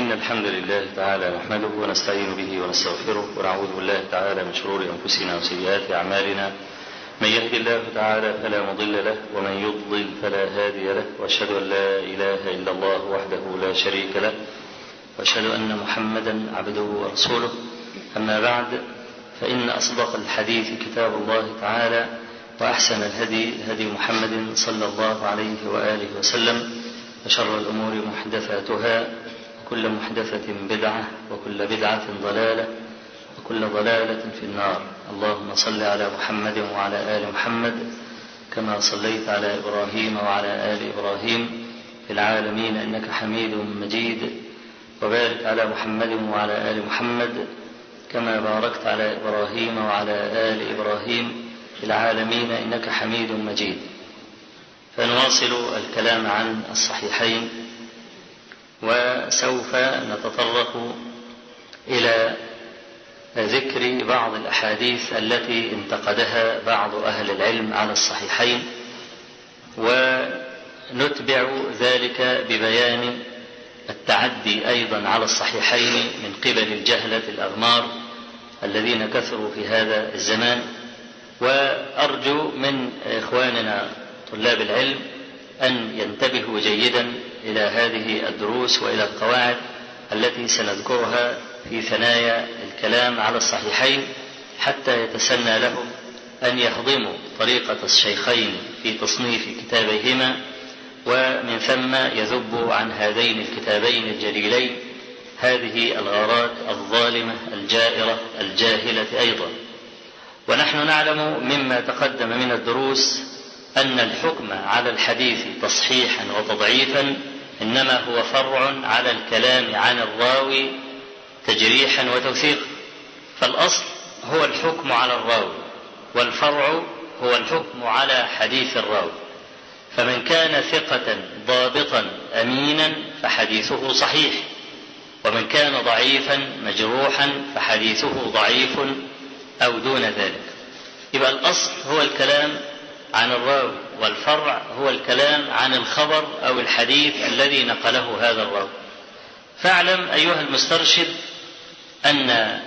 إن الحمد لله تعالى نحمده ونستعين به ونستغفره ونعوذ بالله تعالى من شرور أنفسنا وسيئات أعمالنا. من يهد الله تعالى فلا مضل له ومن يضلل فلا هادي له، وأشهد أن لا إله إلا الله وحده لا شريك له، وأشهد أن محمدا عبده ورسوله. أما بعد، فإن أصدق الحديث كتاب الله تعالى، وأحسن الهدي هدي محمد صلى الله عليه وآله وسلم، وشر الأمور محدثاتها، وكل محدثة بدعة، وكل بدعة ضلالة، وكل ضلالة في النار. اللهم صل على محمد وعلى آل محمد كما صليت على إبراهيم وعلى آل إبراهيم في العالمين إنك حميد مجيد، وبارك على محمد وعلى آل محمد كما باركت على إبراهيم وعلى آل إبراهيم في العالمين إنك حميد مجيد. فنواصل الكلام عن الصحيحين، وسوف نتطرق إلى ذكر بعض الأحاديث التي انتقدها بعض أهل العلم على الصحيحين، ونتبع ذلك ببيان التعدي أيضا على الصحيحين من قبل الجهلة الأغمار الذين كثروا في هذا الزمان. وأرجو من إخواننا طلاب العلم أن ينتبهوا جيدا إلى هذه الدروس وإلى القواعد التي سنذكرها في ثنايا الكلام على الصحيحين، حتى يتسنى لهم أن يهضموا طريقة الشيخين في تصنيف كتابيهما، ومن ثم يذبوا عن هذين الكتابين الجليلين هذه الغارات الظالمة الجائرة الجاهلة أيضا. ونحن نعلم مما تقدم من الدروس أن الحكم على الحديث تصحيحا وتضعيفا إنما هو فرع على الكلام عن الراوي تجريحا وتوثيقا. فالأصل هو الحكم على الراوي، والفرع هو الحكم على حديث الراوي. فمن كان ثقة ضابطا أمينا فحديثه صحيح، ومن كان ضعيفا مجروحا فحديثه ضعيف أو دون ذلك. يبقى الأصل هو الكلام عن الراوي، والفرع هو الكلام عن الخبر أو الحديث الذي نقله هذا الراوي. فاعلم أيها المسترشد أن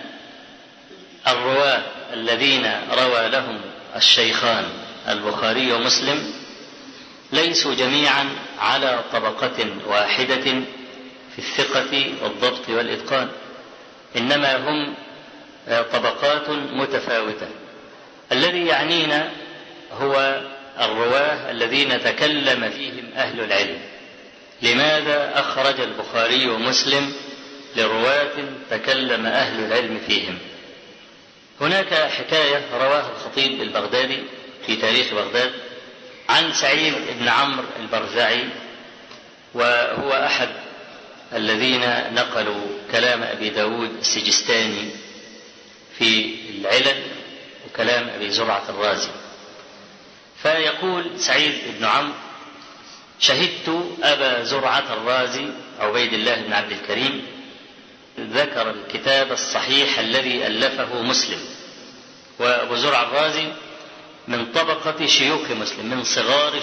الرواة الذين روى لهم الشيخان البخاري ومسلم ليسوا جميعا على طبقة واحدة في الثقة والضبط والإتقان، إنما هم طبقات متفاوتة. الذي يعنينا هو الرواه الذين تكلم فيهم أهل العلم. لماذا أخرج البخاري ومسلم لرواة تكلم أهل العلم فيهم؟ هناك حكاية رواها الخطيب البغدادي في تاريخ بغداد عن سعيد بن عمرو البرزعي، وهو أحد الذين نقلوا كلام أبي داود السجستاني في العلل وكلام أبي زرعة الرازي. فيقول سعيد بن عمرو: شهدت أبا زرعة الرازي عبيد الله بن عبد الكريم ذكر الكتاب الصحيح الذي ألفه مسلم. وأبو زرعة الرازي من طبقة شيوخ مسلم، من صغار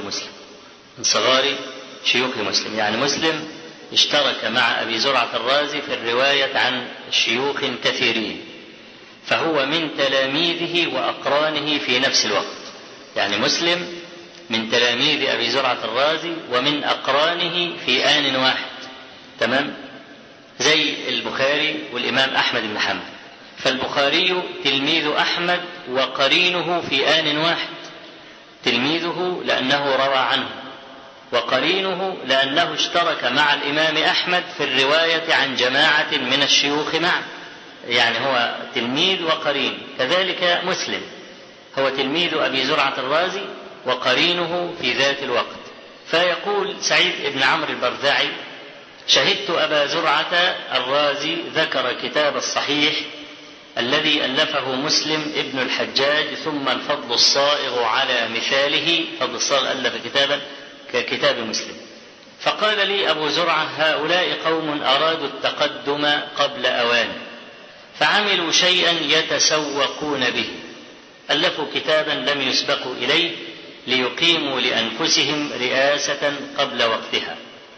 شيوخ مسلم، يعني مسلم اشترك مع أبي زرعة الرازي في الرواية عن شيوخ كثيرين، فهو من تلاميذه وأقرانه في نفس الوقت. يعني مسلم من تلاميذ أبي زرعة الرازي ومن أقرانه في آن واحد، تمام؟ زي البخاري والإمام أحمد بن حنبل. فالبخاري تلميذ أحمد وقرينه في آن واحد، تلميذه لأنه روى عنه، وقرينه لأنه اشترك مع الإمام أحمد في الرواية عن جماعة من الشيوخ معه. يعني هو تلميذ وقرين. كذلك مسلم هو تلميذ أبي زرعة الرازي وقرينه في ذات الوقت. فيقول سعيد بن عمرو البرزعي: شهدت أبا زرعة الرازي ذكر كتاب الصحيح الذي ألفه مسلم ابن الحجاج، ثم الفضل الصائغ على مثاله. فضل الصائغ ألف كتابا ككتاب مسلم. فقال لي أبو زرعة: هؤلاء قوم أرادوا التقدم قبل أوان، فعملوا شيئا يتسوقون به، ألفوا كتابا لم يسبقوا إليه ليقيموا لأنفسهم رئاسة قبل وقتها.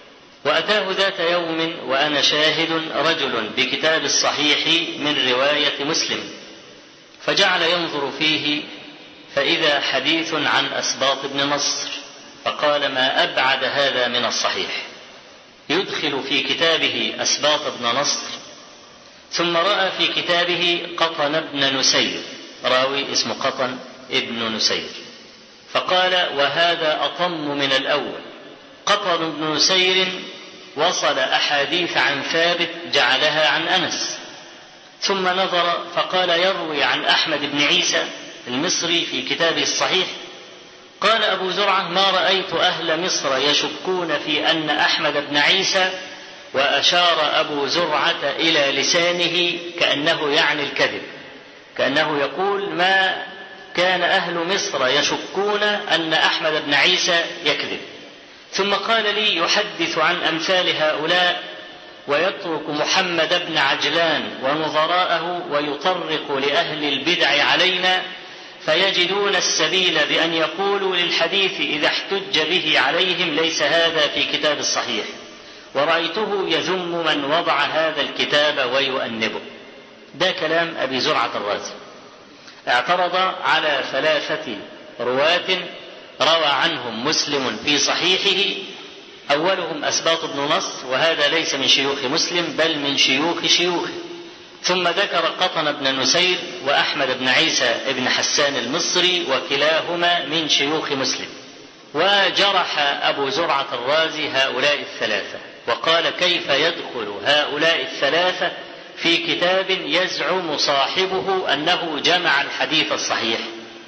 وأتاه ذات يوم وأنا شاهد رجل بكتاب الصحيح من رواية مسلم، فجعل ينظر فيه فإذا حديث عن أسباط بن نصر، فقال: ما أبعد هذا من الصحيح. يدخل في كتابه أسباط بن نصر، ثم رأى في كتابه قطن بن نسير، راوي اسمه قطن ابن نسير، فقال: وهذا أطم من الأول. قطن بن نسير وصل أحاديث عن ثابت جعلها عن أنس، ثم نظر فقال: يروي عن أحمد بن عيسى المصري في كتابه الصحيح. قال أبو زرعة: ما رأيت أهل مصر يشكون في أن أحمد بن عيسى، وأشار أبو زرعة إلى لسانه كأنه يعني الكذب، كأنه يقول: ما كان أهل مصر يشكون أن أحمد بن عيسى يكذب. ثم قال لي: يحدث عن أمثال هؤلاء ويترك محمد بن عجلان ونظراءه ويطرق لأهل البدع علينا، فيجدون السبيل بأن يقولوا للحديث إذا احتج به عليهم: ليس هذا في كتاب الصحيح. ورأيته يذم من وضع هذا الكتاب ويؤنبه. ده كلام أبي زرعة الرازي. اعترض على 3 رواة روى عنهم مسلم في صحيحه، أولهم أسباط بن نصر، وهذا ليس من شيوخ مسلم بل من شيوخ شيوخه. ثم ذكر قطن بن نسير وأحمد بن عيسى بن حسان المصري، وكلاهما من شيوخ مسلم. وجرح أبو زرعة الرازي هؤلاء 3، وقال: كيف يدخل هؤلاء 3 في كتاب يزعم صاحبه أنه جمع الحديث الصحيح؟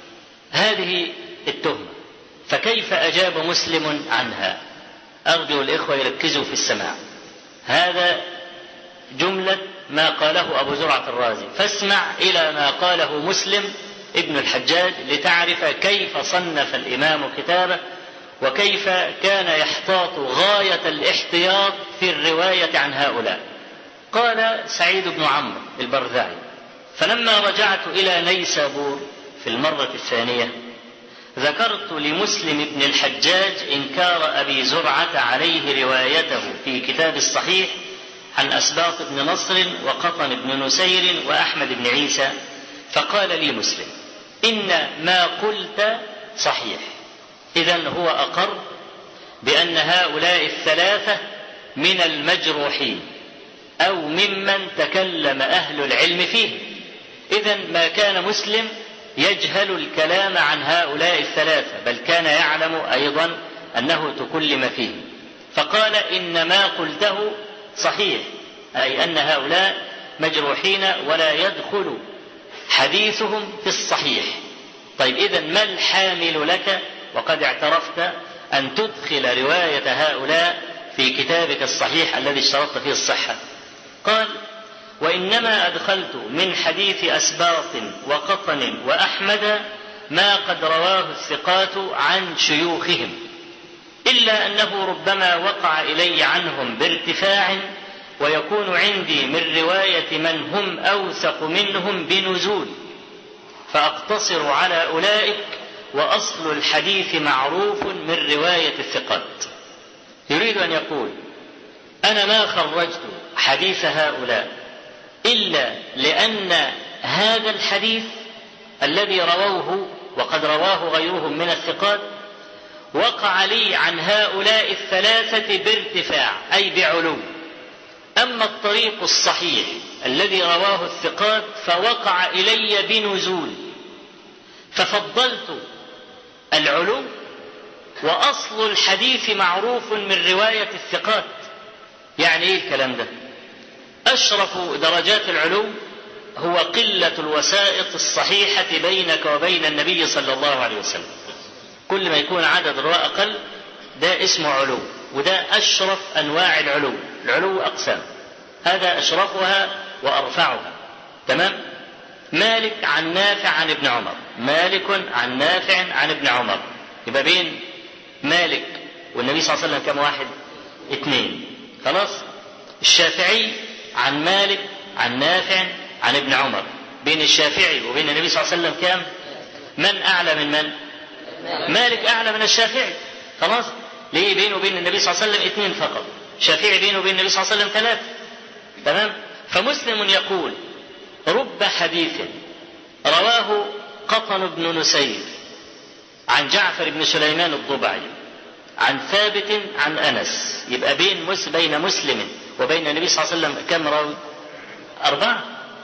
هذه التهمة، فكيف أجاب مسلم عنها؟ أرجو الإخوة يركزوا في السماع. هذا جملة ما قاله أبو زرعة الرازي، فاسمع إلى ما قاله مسلم ابن الحجاج لتعرف كيف صنف الإمام كتابه، وكيف كان يحتاط غاية الاحتياط في الرواية عن هؤلاء. قال سعيد بن عمرو البرذعي: فلما رجعت إلى نيسابور في المرة الثانية ذكرت لمسلم بن الحجاج إنكار أبي زرعة عليه روايته في كتاب الصحيح عن أسباط بن نصر وقطن بن نسير وأحمد بن عيسى، فقال لي مسلم: إن ما قلت صحيح. إذن هو أقر بأن هؤلاء 3 من المجروحين أو ممن تكلم أهل العلم فيه. إذن ما كان مسلم يجهل الكلام عن هؤلاء 3، بل كان يعلم أيضا أنه تكلم فيه. فقال: إن ما قلته صحيح، أي أن هؤلاء مجروحين ولا يدخل حديثهم في الصحيح. طيب، إذن ما الحامل لك وقد اعترفت أن تدخل رواية هؤلاء في كتابك الصحيح الذي اشترطت فيه الصحة؟ قال: وإنما أدخلت من حديث أسباط وقطن وأحمد ما قد رواه الثقات عن شيوخهم، إلا أنه ربما وقع إلي عنهم بارتفاع، ويكون عندي من رواية من هم أوثق منهم بنزول، فأقتصر على أولئك، وأصل الحديث معروف من رواية الثقات. يريد أن يقول: أنا ما خرجت حديث هؤلاء إلا لأن هذا الحديث الذي رووه وقد رواه غيرهم من الثقات وقع لي عن هؤلاء 3 بارتفاع، أي بعلو. أما الطريق الصحيح الذي رواه الثقات فوقع إلي بنزول، ففضلت العلو، وأصل الحديث معروف من رواية الثقات. يعني إيه الكلام ده؟ أشرف درجات العلو هو قلة الوسائط الصحيحة بينك وبين النبي صلى الله عليه وسلم. كل ما يكون عدد الرواة أقل ده اسمه علو، وده أشرف أنواع العلو. العلو أقسام، هذا أشرفها وأرفعها. تمام؟ مالك عن نافع عن ابن عمر، مالك عن نافع عن ابن عمر، يبقى بين مالك والنبي صلى الله عليه وسلم كم واحد؟ 2. خلاص. الشافعي عن مالك عن نافع عن ابن عمر، بين الشافعي وبين النبي صلى الله عليه وسلم كم؟ من أعلى من من؟ مالك أعلى من الشافعي. خلاص. ليه بينه وبين النبي صلى الله عليه وسلم 2 فقط. شافعي بينه وبين النبي صلى الله عليه وسلم 3. تمام؟ فمسلم يقول: رب حديث رواه قطن بن نسير عن جعفر بن سليمان الضبعي عن ثابت عن أنس. يبقى بين مسلم وبين النبي صلى الله عليه وسلم كم راوي؟ 4.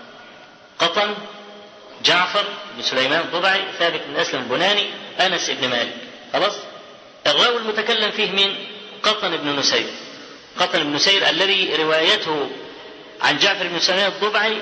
قطن، جعفر بن سليمان الضبعي، ثابت بن أسلم البناني، أنس بن مالك. خلاص؟ الراوي المتكلم فيه مين؟ قطن بن نسير. قطن بن نسير الذي روايته عن جعفر بن سليمان الضبعي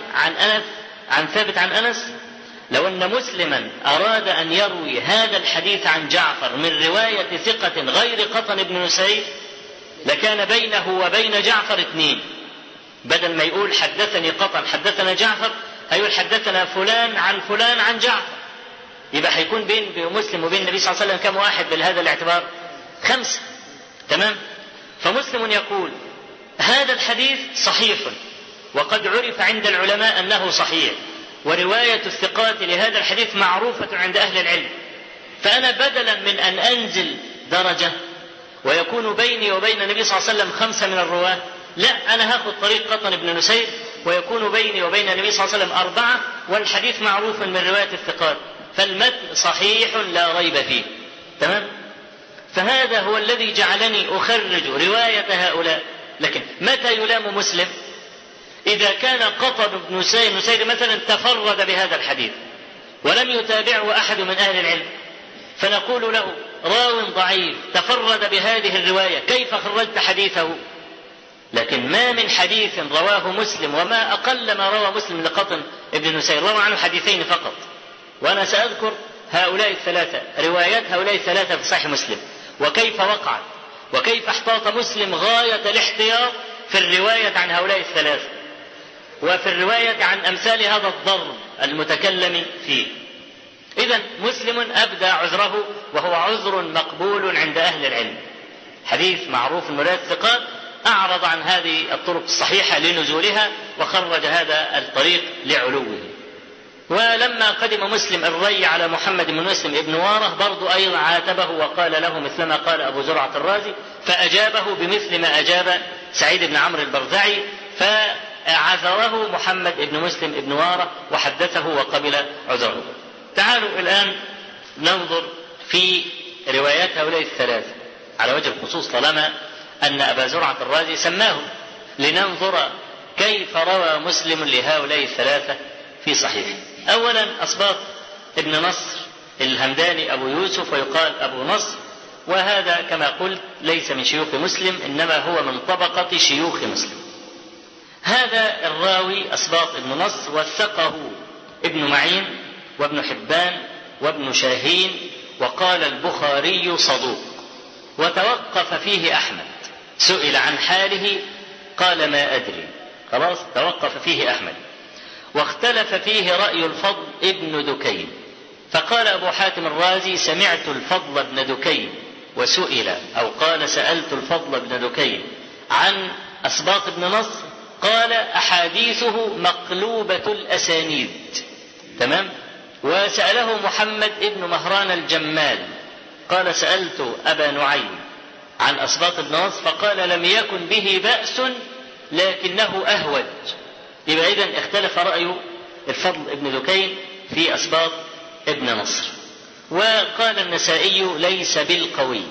عن ثابت عن أنس. لو أن مسلما أراد أن يروي هذا الحديث عن جعفر من رواية ثقة غير قطن بن نسير لكان بينه وبين جعفر 2. بدل ما يقول حدثني قطن حدثنا جعفر، هيقول حدثنا فلان عن فلان عن جعفر. يبقى هيكون بين مسلم وبين النبي صلى الله عليه وسلم كم واحد بهذا الاعتبار؟ 5. تمام؟ فمسلم يقول: هذا الحديث صحيح وقد عرف عند العلماء أنه صحيح، ورواية الثقات لهذا الحديث معروفة عند أهل العلم، فأنا بدلا من أن أنزل درجة ويكون بيني وبين النبي صلى الله عليه وسلم 5 من الرواة، لا، أنا هاخذ طريق قطن بن نسير ويكون بيني وبين النبي صلى الله عليه وسلم 4، والحديث معروف من رواية الثقات، فالمتن صحيح لا ريب فيه. تمام؟ فهذا هو الذي جعلني أخرج رواية هؤلاء. لكن متى يلام مسلم؟ إذا كان قطن بن نسير مثلا تفرد بهذا الحديث ولم يتابعه أحد من أهل العلم، فنقول له: راو ضعيف تفرد بهذه الرواية، كيف خرجت حديثه؟ لكن ما من حديث رواه مسلم، وما أقل ما روى مسلم لقطن بن نسير، روى عنه 2 فقط. وأنا سأذكر هؤلاء 3 روايات هؤلاء 3 في صحيح مسلم، وكيف وقعت، وكيف احتاط مسلم غاية الاحتياط في الرواية عن هؤلاء 3، وفي الرواية عن أمثال هذا الضرب المتكلم فيه. إذن مسلم أبدى عذره، وهو عذر مقبول عند أهل العلم. حديث معروف من رواية الثقات، أعرض عن هذه الطرق الصحيحة لنزولها وخرج هذا الطريق لعلوه. ولما قدم مسلم الري على محمد بن مسلم ابن واره برضو أيضا عاتبه وقال له مثلما قال أبو زرعة الرازي، فأجابه بمثل ما أجاب سعيد بن عمرو البرزعي، فعذره محمد بن مسلم ابن واره وحدثه وقبل عذره. تعالوا الآن ننظر في روايات هؤلاء 3 على وجه الخصوص، طالما أن أبا زرعة الرازي سماهم، لننظر كيف روى مسلم لهؤلاء 3 في صحيح. أولا أصباط ابن نصر الهمداني أبو يوسف، ويقال أبو نصر، وهذا كما قلت ليس من شيوخ مسلم، إنما هو من طبقة شيوخ مسلم. هذا الراوي أصباط ابن نصر وثقه ابن معين وابن حبان وابن شاهين، وقال البخاري صدوق، وتوقف فيه أحمد، سئل عن حاله قال ما أدري. خلاص، توقف فيه أحمد. واختلف فيه رأي الفضل ابن دكين، فقال أبو حاتم الرازي: سمعت الفضل بن دكين وسئل، أو قال سألت الفضل بن دكين عن أصباط بن نصر، قال أحاديثه مقلوبة الأسانيد. تمام؟ وسأله محمد ابن مهران الجمال، قال سألت أبا نعيم عن أصباط بن نصر، فقال لم يكن به بأس لكنه أهوج. يبقى إذن اختلف رأي الفضل ابن دكين في أصباط ابن نصر. وقال النسائي ليس بالقوي،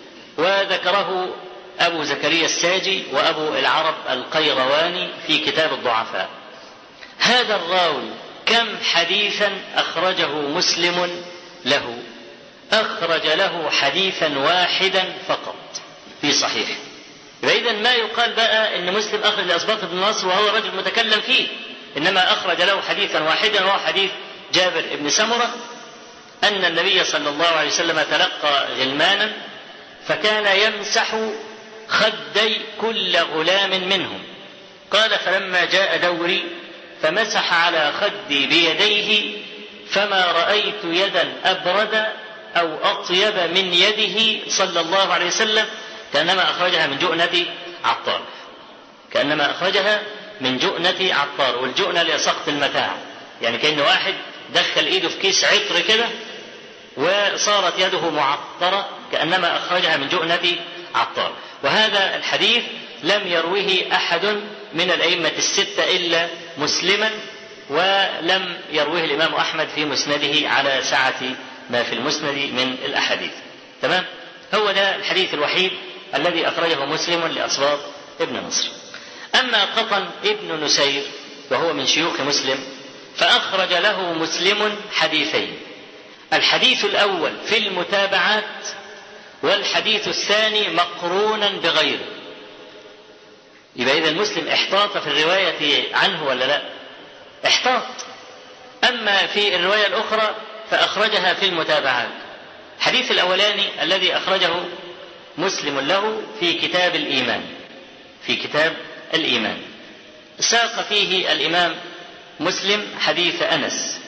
وذكره أبو زكريا الساجي وأبو العرب القيرواني في كتاب الضعفاء. هذا الراوي كم حديثا أخرجه مسلم له؟ أخرج له حديثا واحدا فقط في صحيح. فإذا ما يقال بقى إن مسلم أخرج لأصباط بن نصر وهو رجل متكلم فيه، إنما أخرج له حديثا واحدا، وهو حديث جابر بن سمرة أن النبي صلى الله عليه وسلم تلقى غلمانا فكان يمسح خدي كل غلام منهم، قال فلما جاء دوري فمسح على خدي بيديه فما رأيت يدا أبرد أو أطيب من يده صلى الله عليه وسلم، كأنما أخرجها من جؤنة عطار، كأنما أخرجها من جؤنة عطار. والجؤنة لسقط المتاع، يعني كأن واحد دخل إيده في كيس عطر كده وصارت يده معطرة، كأنما أخرجها من جؤنة عطار. وهذا الحديث لم يروه أحد من الأئمة الستة إلا مسلما، ولم يروه الإمام أحمد في مسنده على سعة ما في المسند من الأحاديث. تمام؟ هو ده الحديث الوحيد الذي أخرجه مسلم لأصباط ابن نصر. أما قطن ابن نسير وهو من شيوخ مسلم فأخرج له مسلم حديثين، الحديث الأول في المتابعات، والحديث الثاني مقرونا بغيره. يبقى إذا المسلم احتاط في الرواية عنه ولا لا؟ احتاط. أما في الرواية الأخرى فأخرجها في المتابعات. الحديث الأولاني الذي أخرجه مسلم له في كتاب الإيمان، في كتاب الإيمان ساق فيه الإمام مسلم حديث أنس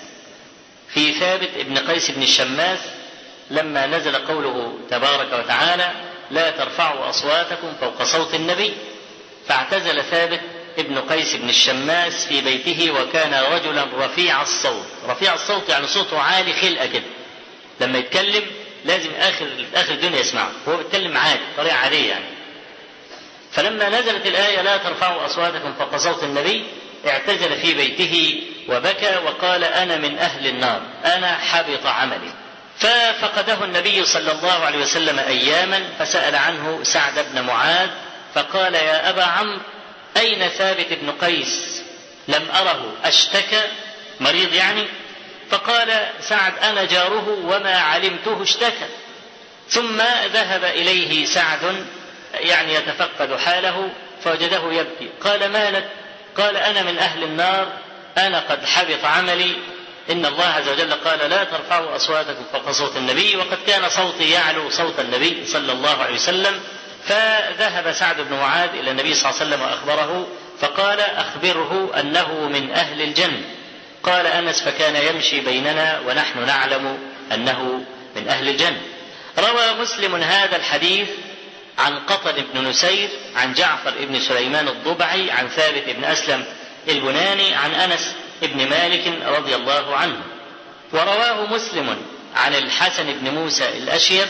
في ثابت ابن قيس بن الشماس لما نزل قوله تبارك وتعالى لا ترفعوا أصواتكم فوق صوت النبي، فاعتزل ثابت ابن قيس بن الشماس في بيته، وكان رجلا رفيع الصوت. رفيع الصوت يعني صوته عالي خلقة كده، لما يتكلم لازم آخر الدنيا يسمعه، هو بيتكلم عادي طريقة عادية يعني. فلما نزلت الآية لا ترفعوا أصواتكم فوق صوت النبي اعتزل في بيته وبكى وقال أنا من أهل النار، أنا حبط عملي. ففقده النبي صلى الله عليه وسلم أياما، فسأل عنه سعد بن معاذ فقال يا أبا عمرو أين ثابت بن قيس؟ لم أره أشتكى، مريض يعني؟ فقال سعد أنا جاره وما علمته اشتكى. ثم ذهب إليه سعد يعني يتفقد حاله فوجده يبكي، قال ما لك؟ قال أنا من أهل النار، أنا قد حبط عملي، إن الله عز وجل قال لا ترفعوا أصواتكم فوق صوت النبي، وقد كان صوتي يعلو صوت النبي صلى الله عليه وسلم. فذهب سعد بن معاذ إلى النبي صلى الله عليه وسلم وأخبره فقال أخبره أنه من أهل الجنة. قال أنس فكان يمشي بيننا ونحن نعلم أنه من أهل الجنة. روى مسلم هذا الحديث عن قطن بن نسير عن جعفر بن سليمان الضبعي عن ثابت بن أسلم البناني عن أنس بن مالك رضي الله عنه. ورواه مسلم عن الحسن بن موسى الأشيب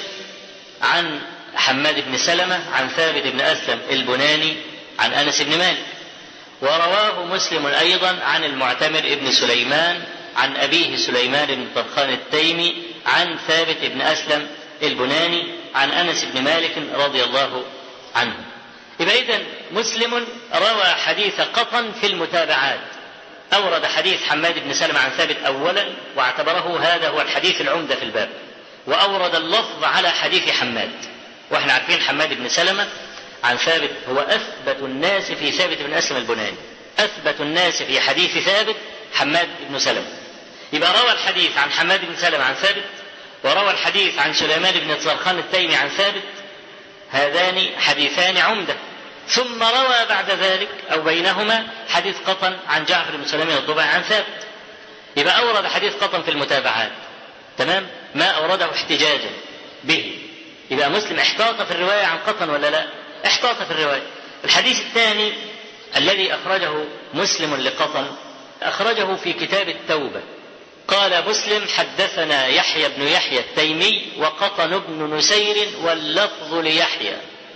عن حماد بن سلمة عن ثابت بن أسلم البناني عن أنس بن مالك. ورواه مسلم أيضا عن المعتمر بن سليمان عن أبيه سليمان بن طرخان التيمي عن ثابت بن أسلم البناني عن أنس بن مالك رضي الله عنه. يبقى إذن مسلم روى حديث قطن في المتابعات، أورد حديث حماد بن سلمة عن ثابت أولا واعتبره هذا هو الحديث العمدة في الباب، وأورد اللفظ على حديث حماد. وإحنا عارفين حماد بن سلمة عن ثابت هو أثبت الناس في ثابت بن أسلم البناني، أثبت الناس في حديث ثابت حماد بن سلمة. يبقى روى الحديث عن حماد بن سلمة عن ثابت، وروى الحديث عن سليمان بن طرخان التيمي عن ثابت، هذان حديثان عمدة. ثم روى بعد ذلك أو بينهما حديث قطن عن جعفر بن سليمان الضبعي عن ثابت. يبقى أورد حديث قطن في المتابعات، تمام، ما أورده احتجاجا به. يبقى مسلم احتاط في الرواية عن قطن ولا لا؟ احتاط في الرواية. الحديث الثاني الذي أخرجه مسلم لقطن أخرجه في كتاب التوبة. قال مسلم حدثنا يحيى بن يحيى التيمي وقطن بن نسير واللفظ ليحيى،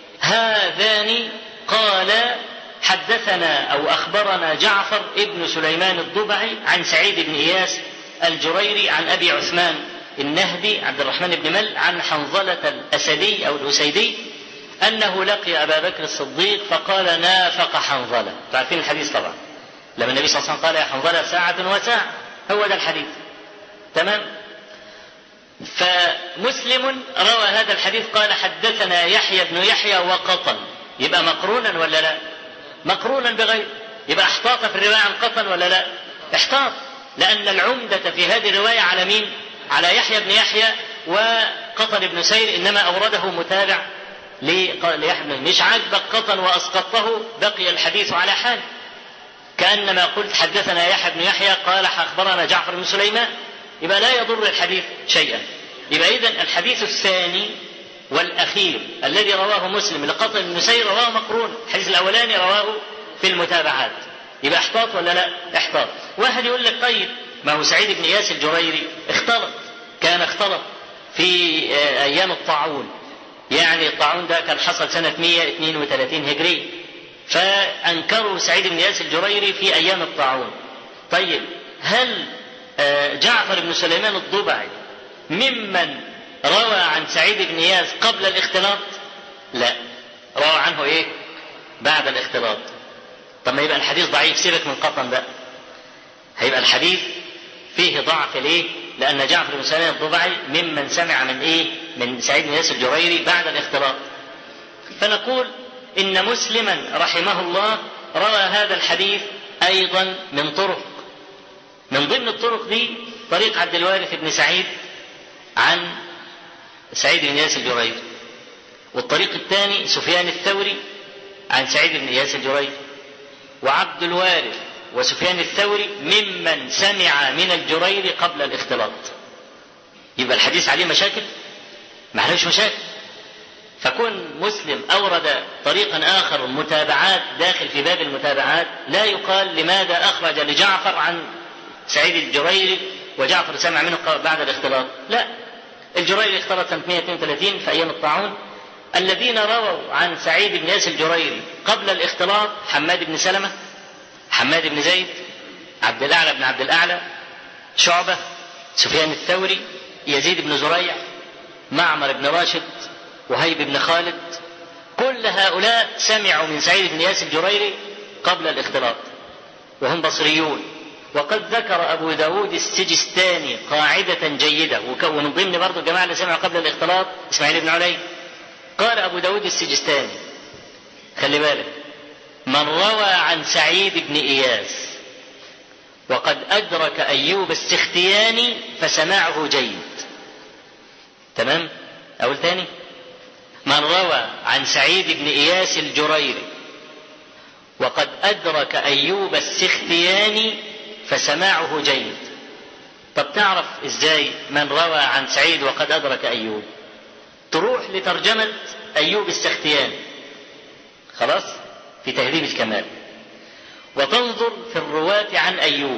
هذان قال حدثنا أو أخبرنا جعفر ابن سليمان الضبعي عن سعيد بن إياس الجريري عن أبي عثمان النهدي عبد الرحمن بن مل عن حنظلة الأسدي أو الأسيدي أنه لقي أبا بكر الصديق فقال نافق حنظلة. تعرفين الحديث طبعا، لما النبي صلى الله عليه وسلم قال يا حنظلة ساعة وساعة، هو ده الحديث، تمام. فمسلم روى هذا الحديث قال حدثنا يحيى بن يحيى وقطن، يبقى مقرونا ولا لا؟ مقرونا بغير، يبقى احتاط في الرواية عن قطن ولا لا؟ احتاط، لأن العمدة في هذه الرواية على مين؟ على يحيى بن يحيى وقطن بن سير، إنما أورده متابع ليحيى بن. مش عاجبك قطن وأسقطته بقي الحديث على حال، كأنما قلت حدثنا يحيى بن يحيى قال أخبرنا جعفر بن سليمان، يبقى لا يضر الحديث شيئا. يبقى إذن الحديث الثاني والأخير الذي رواه مسلم لقطن بن نسير رواه مقرون، الحديث الأولاني رواه في المتابعات. يبقى احتاط ولا لا؟ احتاط. واحد يقول لك طيب ما هو سعيد بن إياس الجريري كان اختلط في أيام الطاعون، يعني الطاعون ده كان حصل سنة 132 هجري، فأنكروا سعيد بن إياس الجريري في أيام الطاعون. طيب هل جعفر بن سليمان الضبعي ممن روى عن سعيد بن إياس قبل الاختلاط؟ لا، روى عنه إيه؟ بعد الاختلاط. طب ما يبقى الحديث ضعيف، سيبك من قطن بقى، هيبقى الحديث فيه ضعف. ليه؟ لأن جعفر بن سليمان الضبعي ممن سمع من إيه؟ من سعيد بن إياس الجريري بعد الاختلاط. فنقول إن مسلما رحمه الله روى هذا الحديث أيضا من طرق. من ضمن الطرق دي طريق عبد الوارث بن سعيد عن سعيد بن إياس الجريري، والطريق الثاني سفيان الثوري عن سعيد بن إياس الجريري. وعبد الوارث وسفيان الثوري ممن سمع من الجريري قبل الاختلاط. يبقى الحديث عليه مشاكل؟ ما عليهوش مشاكل. فكون مسلم أورد طريقا آخر متابعات داخل في باب المتابعات لا يقال لماذا أخرج لجعفر عن سعيد الجريري وجعفر سمع منه بعد الاختلاط. لا، الجريري اختلط سنة 132 في أيام الطاعون. الذين رووا عن سعيد بن إياس الجريري قبل الاختلاط حماد بن سلمة، حماد بن زيد، عبد الأعلى بن عبد الأعلى، شعبة، سفيان الثوري، يزيد بن زريع، معمر بن راشد، وهيب بن خالد. كل هؤلاء سمعوا من سعيد بن إياس الجريري قبل الاختلاط وهم بصريون. وقد ذكر أبو داود السجستاني قاعدة جيدة، ومن ضمن برضو الجماعة اللي سمعوا قبل الاختلاط إسماعيل بن علي. قال أبو داود السجستاني: خلي بالك، من روى عن سعيد بن إياس وقد أدرك أيوب السختياني فسماعه جيد. تمام؟ أقول تاني: من روى عن سعيد بن إياس الجريري وقد أدرك أيوب السختياني فسماعه جيد. طب تعرف إزاي من روى عن سعيد وقد أدرك أيوب؟ تروح لترجمة أيوب السختياني، خلاص، في تهذيب الكمال، وتنظر في الرواة عن أيوب،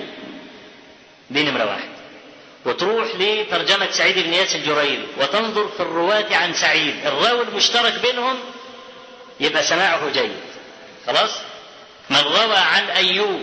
دي نمرة واحد. وتروح لترجمة سعيد بن إياس الجريري وتنظر في الرواة عن سعيد، الراوي المشترك بينهم يبقى سماعه جيد. خلاص؟ من روى عن أيوب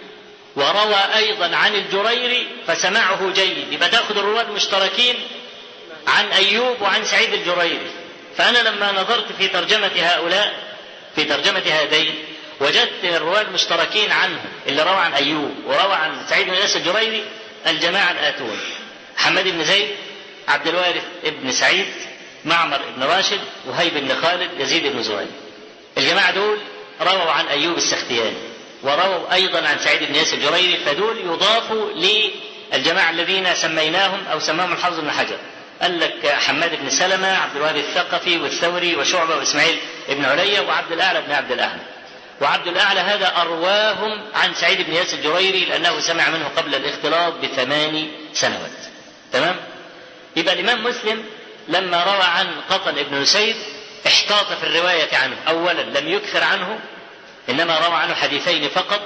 وروى أيضا عن الجريري فسماعه جيد، يبقى تأخذ الرواة المشتركين عن أيوب وعن سعيد الجريري. فأنا لما نظرت في ترجمة هؤلاء، في ترجمة هذين، وجدت الرواة المشتركين عنه اللي روى عن أيوب وروى عن سعيد بن إياس الجريري الجماعة الآتون: حماد بن زيد، عبد الوارث بن سعيد، معمر بن راشد، وهيب بن خالد، يزيد بن زريع. الجماعة دول رووا عن أيوب السختياني ورووا أيضا عن سعيد بن إياس الجريري، فدول يضافوا للجماعة الذين سميناهم أو سماهم الحافظ بن حجر. قال لك حماد بن سلمة، عبد الوهاب الثقفي، والثوري، وشعبة، وإسماعيل بن علي، وعبد الأعلى بن عبد الأعلى. وعبد الأعلى هذا أرواهم عن سعيد بن إياس الجريري لأنه سمع منه قبل الاختلاط ب8 سنوات. تمام؟ يبقى الإمام مسلم لما روى عن قطن بن نسيد احتاط في الرواية عنه. أولا لم يكثر عنه، إنما روى عنه حديثين فقط.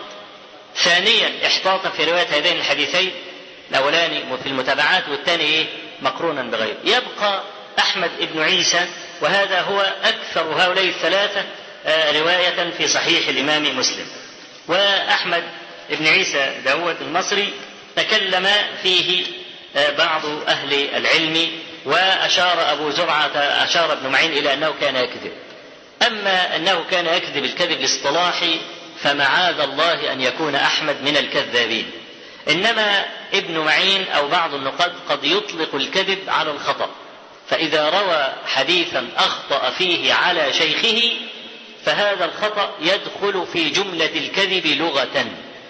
ثانيا احتاط في رواية هذين الحديثين، الأولاني في المتابعات والثاني إيه؟ مقرونا بغيره. يبقى أحمد بن عيسى، وهذا هو أكثر هؤلاء الثلاثة رواية في صحيح الإمام مسلم. وأحمد بن عيسى داود المصري تكلم فيه بعض أهل العلم، وأشار أبو زرعة، أشار ابن معين إلى أنه كان يكذب. أما أنه كان يكذب الكذب الاصطلاحي فمعاذ الله أن يكون أحمد من الكذابين. إنما ابن معين أو بعض النقاد قد يطلق الكذب على الخطأ، فإذا روى حديثا أخطأ فيه على شيخه فهذا الخطأ يدخل في جملة الكذب لغة،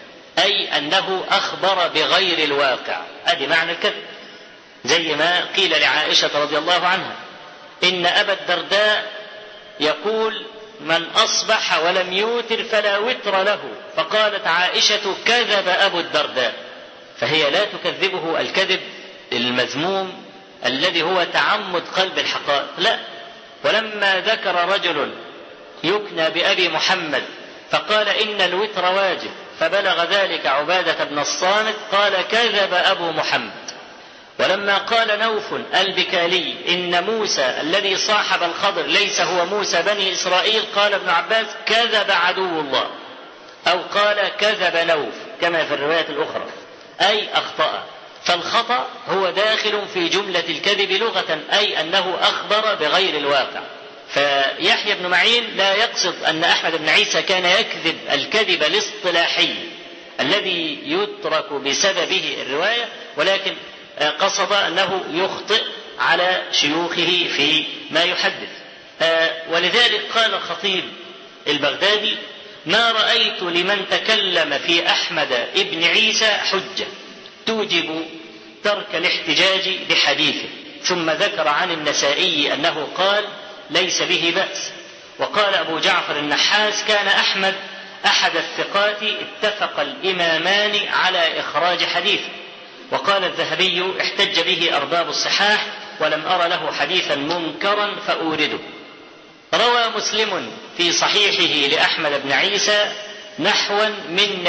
أي أنه أخبر بغير الواقع. هذا معنى الكذب، زي ما قيل لعائشة رضي الله عنها: إن أبا الدرداء يقول: من أصبح ولم يوتر فلا وتر له. فقالت عائشة: كذب أبو الدرداء. فهي لا تكذبه الكذب المذموم الذي هو تعمد قلب الحقائق، لا. ولما ذكر رجل يكنى بأبي محمد فقال: إن الوتر واجب، فبلغ ذلك عبادة بن الصامت قال: كذب أبو محمد. ولما قال نوف البكالي إن موسى الذي صاحب الخضر ليس هو موسى بني إسرائيل، قال ابن عباس كذب عدو الله، أو قال كذب نوف كما في الرواية الأخرى، أي أخطأ. فالخطأ هو داخل في جملة الكذب لغة، أي أنه أخبر بغير الواقع. فيحيى بن معين لا يقصد أن أحمد بن عيسى كان يكذب الكذب الاصطلاحي الذي يترك بسببه الرواية، ولكن قصد أنه يخطئ على شيوخه في ما يحدث. ولذلك قال الخطيب البغدادي: ما رأيت لمن تكلم في أحمد بن عيسى حجة توجب ترك الاحتجاج بحديثه. ثم ذكر عن النسائي أنه قال: ليس به بأس. وقال أبو جعفر النحاس: كان أحمد أحد الثقات اتفق الإمامان على إخراج حديثه. وقال الذهبي: احتج به أرباب الصحاح ولم أر له حديثا منكرا فأورده. روى مسلم في صحيحه لأحمد بن عيسى نحوا من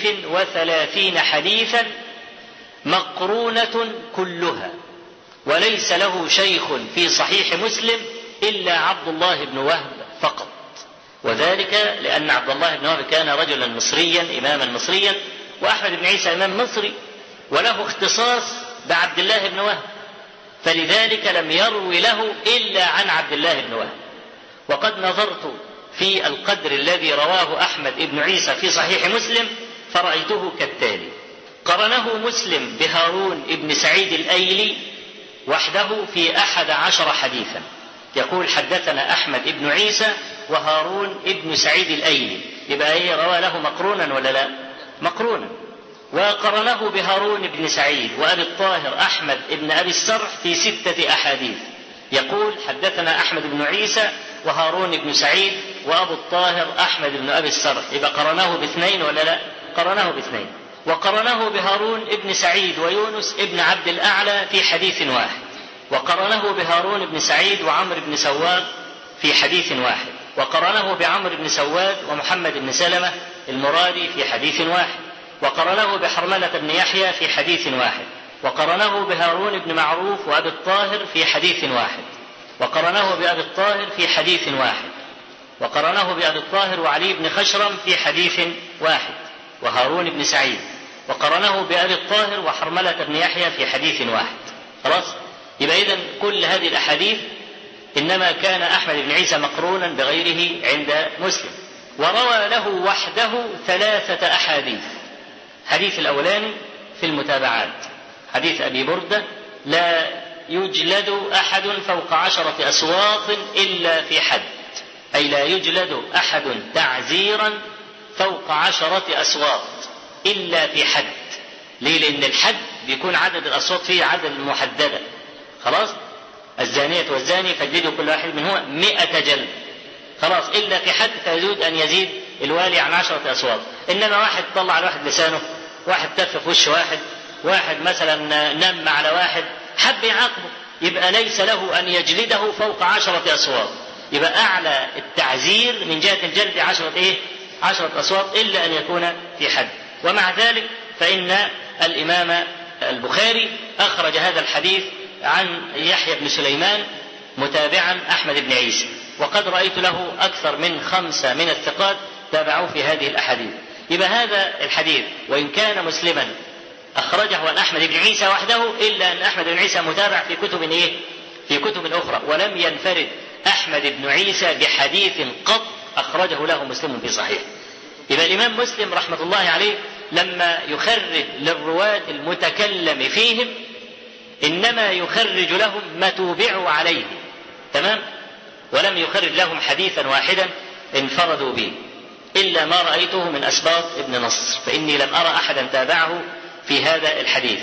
130 حديثا مقرونة كلها، وليس له شيخ في صحيح مسلم إلا عبد الله بن وهب فقط، وذلك لأن عبد الله بن وهب كان رجلا مصريا إماما مصريا، وأحمد بن عيسى إمام مصري وله اختصاص بعبد الله بن وهب، فلذلك لم يروي له إلا عن عبد الله بن وهب. وقد نظرت في القدر الذي رواه أحمد بن عيسى في صحيح مسلم فرأيته كالتالي: قرنه مسلم بهارون بن سعيد الأيلي وحده في 11 حديثا، يقول: حدثنا أحمد بن عيسى وهارون بن سعيد الأيلي، يبقى روى له مقرونا ولا لا؟ مقرونا. وقرنه بهارون بن سعيد وأبي الطاهر أحمد بن أبي السرح في 6 أحاديث، يقول: حدثنا أحمد بن عيسى وهارون بن سعيد وأبو الطاهر أحمد بن أبي السرح، يبقى قرنه باثنين ولا لا؟ قرنه باثنين. وقرنه بهارون بن سعيد ويونس بن عبد الأعلى في حديث واحد، وقرنه بهارون بن سعيد وعمر بن سواد في حديث واحد، وقرنه بعمر بن سواد ومحمد بن سلمة المرادي في حديث واحد، وقرنه بحرملة بن يحيى في حديث واحد، وقرنه بهارون بن معروف وأبي الطاهر في حديث واحد، وقرنه بأبي الطاهر في حديث واحد، وقرنه بأبي الطاهر وعلي بن خشرم في حديث واحد، وهارون بن سعيد، وقرنه بأبي الطاهر وحرملة بن يحيى في حديث واحد. خلاص؟ يبقى إذن كل هذه الأحاديث إنما كان أحمد بن عيسى مقرونا بغيره عند مسلم. وروى له وحده 3 أحاديث. حديث الأولاني في المتابعات، حديث أبي بردة: لا يجلد أحد فوق 10 أسواط إلا في حد، أي لا يجلد أحد تعزيرا فوق 10 أسواط إلا في حد. ليه؟ لأن الحد بيكون عدد الأصوات فيه عدد محددة. خلاص؟ الزانية والزاني فاجلدوا كل واحد منهما 100 جلد. خلاص، إلا في حد فيجوز أن يزيد الوالي عن 10 أصوات. إنما واحد طلع على واحد لسانه، واحد تف في وش واحد مثلا نم على واحد، حب يعاقبه، يبقى ليس له أن يجلده فوق 10 أصوات. يبقى أعلى التعزير من جهة الجلد 10 أصوات إلا أن يكون في حد. ومع ذلك فإن الإمام البخاري أخرج هذا الحديث عن يحيى بن سليمان متابعا أحمد بن عيسى، وقد رأيت له أكثر من 5 من الثقات تابعوا في هذه الأحاديث. يبقى هذا الحديث وإن كان مسلما أخرجه عن أحمد بن عيسى وحده، إلا أن أحمد بن عيسى متابع في كتب في كتب أخرى، ولم ينفرد أحمد بن عيسى بحديث قط أخرجه له مسلم في صحيح. يبقى الإمام مسلم رحمة الله عليه لما يخرج للرواة المتكلم فيهم إنما يخرج لهم ما توبعوا عليه، تمام؟ ولم يخرج لهم حديثا واحدا انفردوا به، إلا ما رأيته من أسباط ابن نصر، فإني لم أرى أحدا تابعه في هذا الحديث.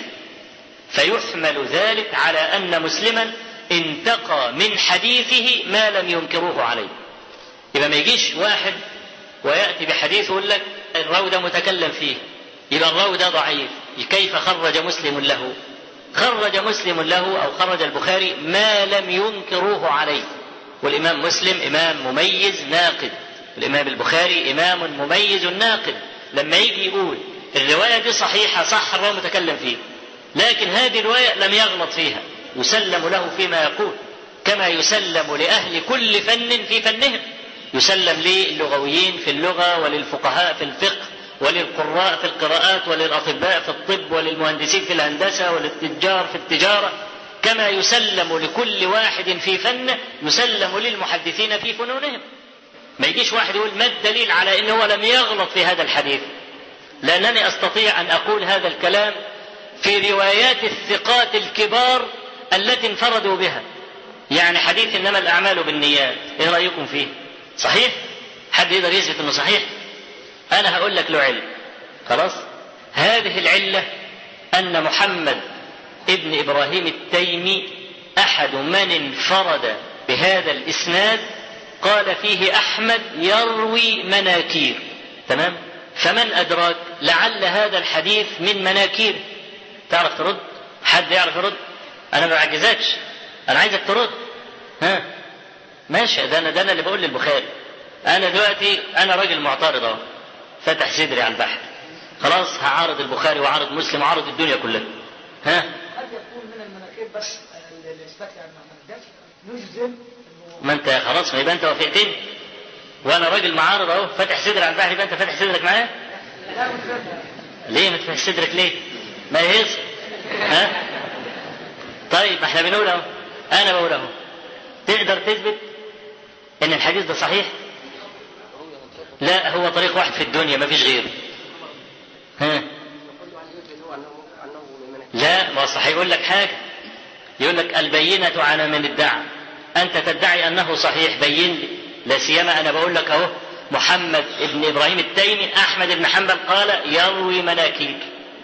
فيحمل ذلك على أن مسلما انتقى من حديثه ما لم ينكروه عليه. يبقى ما يجيش واحد ويأتي بحديث ويقول لك الراوي ده متكلم فيه، يبقى الراوي ده ضعيف، كيف خرج مسلم له؟ خرج مسلم له أو خرج البخاري ما لم ينكروه عليه. والإمام مسلم إمام مميز ناقد، والإمام البخاري إمام مميز ناقد. لما يجي يقول الرواية دي صحيحة، صح الراوي متكلم فيه، لكن هذه الرواية لم يغلط فيها، يسلم له فيما يقول، كما يسلم لأهل كل فن في فنهم. يسلم للغويين في اللغة، وللفقهاء في الفقه، وللقراء في القراءات، وللأطباء في الطب، وللمهندسين في الهندسة، وللتجار في التجارة، كما يسلم لكل واحد في فن يسلم للمحدثين في فنونهم. ما يجيش واحد يقول ما الدليل على أنه لم يغلط في هذا الحديث، لأنني أستطيع أن أقول هذا الكلام في روايات الثقات الكبار التي انفردوا بها. يعني حديث إنما الأعمال بالنيات، إيه رأيكم فيه؟ صحيح؟ حد يقدر يثبت أنه صحيح؟ أنا هقول لك له علة. خلاص؟ هذه العلة أن محمد ابن إبراهيم التيمي أحد من انفرد بهذا الإسناد، قال فيه أحمد يروي مناكير. تمام؟ فمن أدراك لعل هذا الحديث من مناكير. تعرف ترد؟ حد يعرف يرد؟ أنا ما بعجزكش، أنا عايزك ترد. ها؟ ماشي، ده أنا اللي بقول للبخاري. أنا دلوقتي أنا راجل معترض أهو، فتح صدري على البحر، خلاص هعارض البخاري وعارض مسلم وعارض الدنيا كلها. ها؟ قد يكون من المناكير بس الإثبات، يعني ما نقدرش نجزم. ما أنت خلاص، ما يبقى أنت وافقتني، وأنا راجل معارض أهو فاتح صدري على البحر، يبقى أنت فاتح صدرك معايا؟ ليه ما تفتح صدرك ليه؟ ما يهز. ها؟ طيب ما احنا بنقول اهو، انا بقول اهو، تقدر تثبت ان الحديث ده صحيح؟ لا، هو طريق واحد في الدنيا ما فيش غيره. ها؟ لا، ما صح. يقول لك حاجه، يقول لك البينة على من ادعى. انت تدعي انه صحيح، بين لي. لا سيما انا بقول لك اهو، محمد ابن ابراهيم التيمي احمد بن حنبل قال يروي مناكير.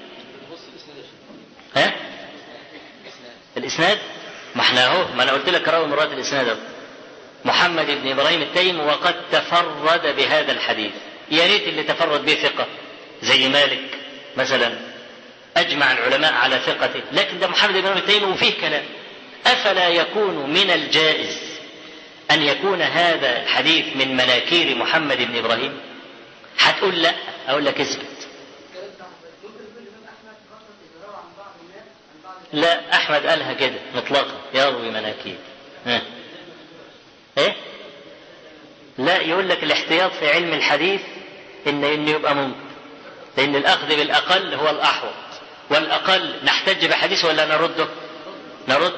ها؟ الاسناد؟ ما احنا اهو، ما انا قلت لك راوي مرات الاسناد اهو، محمد بن ابراهيم التيمي، وقد تفرد بهذا الحديث. يا ريت اللي تفرد به ثقه زي مالك مثلا، اجمع العلماء على ثقته، لكن ده محمد بن ابراهيم التيمي وفيه كلام. افلا يكون من الجائز ان يكون هذا الحديث من مناكير محمد بن ابراهيم؟ هتقول لا، اقول لك اثبت. لا، احمد قالها كده مطلقا، يروي مناكير. ها؟ ايه؟ لا، يقول لك الاحتياط في علم الحديث ان يبقى ممكن، لان الاخذ بالاقل هو الاحوط، والاقل نحتج بحديث ولا نرده؟ نرد.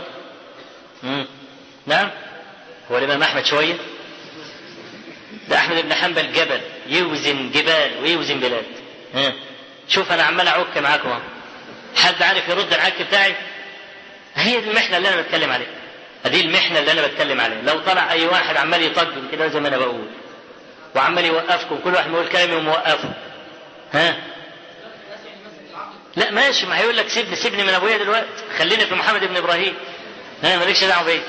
نعم. هو الامام احمد شويه؟ ده احمد بن حنبل جبل، يوزن جبال ويوزن بلاد. شوف انا عمال اعك معاكم اهو، حد عارف يرد العك بتاعي؟ هي دي المحنه اللي انا بتكلم عليها، هذه المحنه اللي انا بتكلم عليها. لو طلع اي واحد عمال يطقم كده زي ما انا بقول، وعمال يوقفكم، كل واحد يقول كلام وموقفه، ها؟ لا ماشي، ما هيقول لك سيبني من ابويا دلوقتي، خليني في محمد بن ابراهيم. ها؟ مالكش دعوه بيا.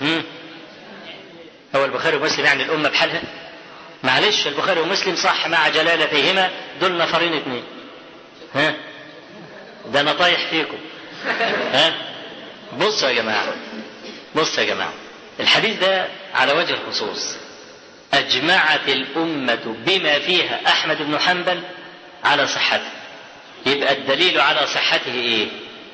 هو البخاري ومسلم يعني الامه بحالها؟ معلش، البخاري ومسلم صح مع جلالتيهما، دول نفرين اثنين. ها؟ ده انا طايح فيكم. ها؟ بصوا يا جماعه، الحديث ده على وجه الخصوص اجمعت الامه بما فيها احمد بن حنبل على صحته. يبقى الدليل على صحته ايه؟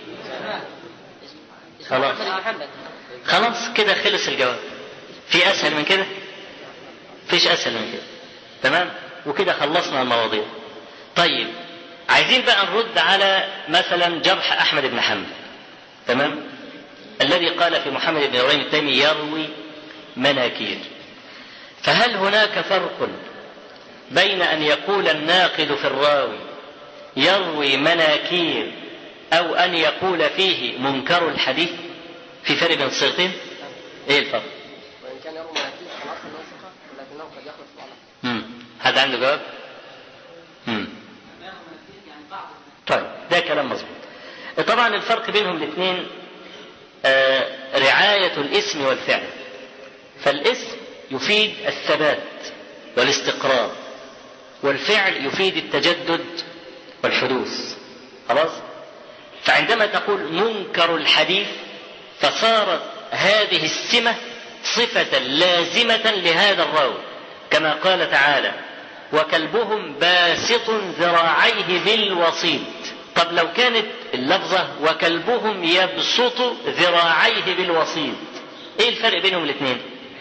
خلاص كده خلص الجواب. في اسهل من كده؟ فيش اسهل من كده. تمام؟ وكده خلصنا المواضيع. طيب عايزين بقى نرد على مثلا جرح احمد بن حنبل، تمام، الذي قال في محمد بن ابراهيم التيمي يروي مناكير. فهل هناك فرق بين ان يقول الناقد في الراوي يروي مناكير او ان يقول فيه منكر الحديث؟ في فرق بين الصيغتين؟ ايه الفرق؟ وان كان يروي مناكير خلاص الناسخه، ولكنه قد يخلط في الغلط. حد عنده جواب؟ طيب ده كلام مظبوط. طبعا الفرق بينهم الاثنين رعاية الاسم والفعل. فالاسم يفيد الثبات والاستقرار، والفعل يفيد التجدد والحدوث. خلاص؟ فعندما تقول منكر الحديث فصارت هذه السمة صفة لازمة لهذا الراوي، كما قال تعالى وكلبهم باسط ذراعيه بالوصيد. طب لو كانت اللفظة وكلبهم يبسط ذراعيه بالوسيط، ايه الفرق بينهم الاثنين؟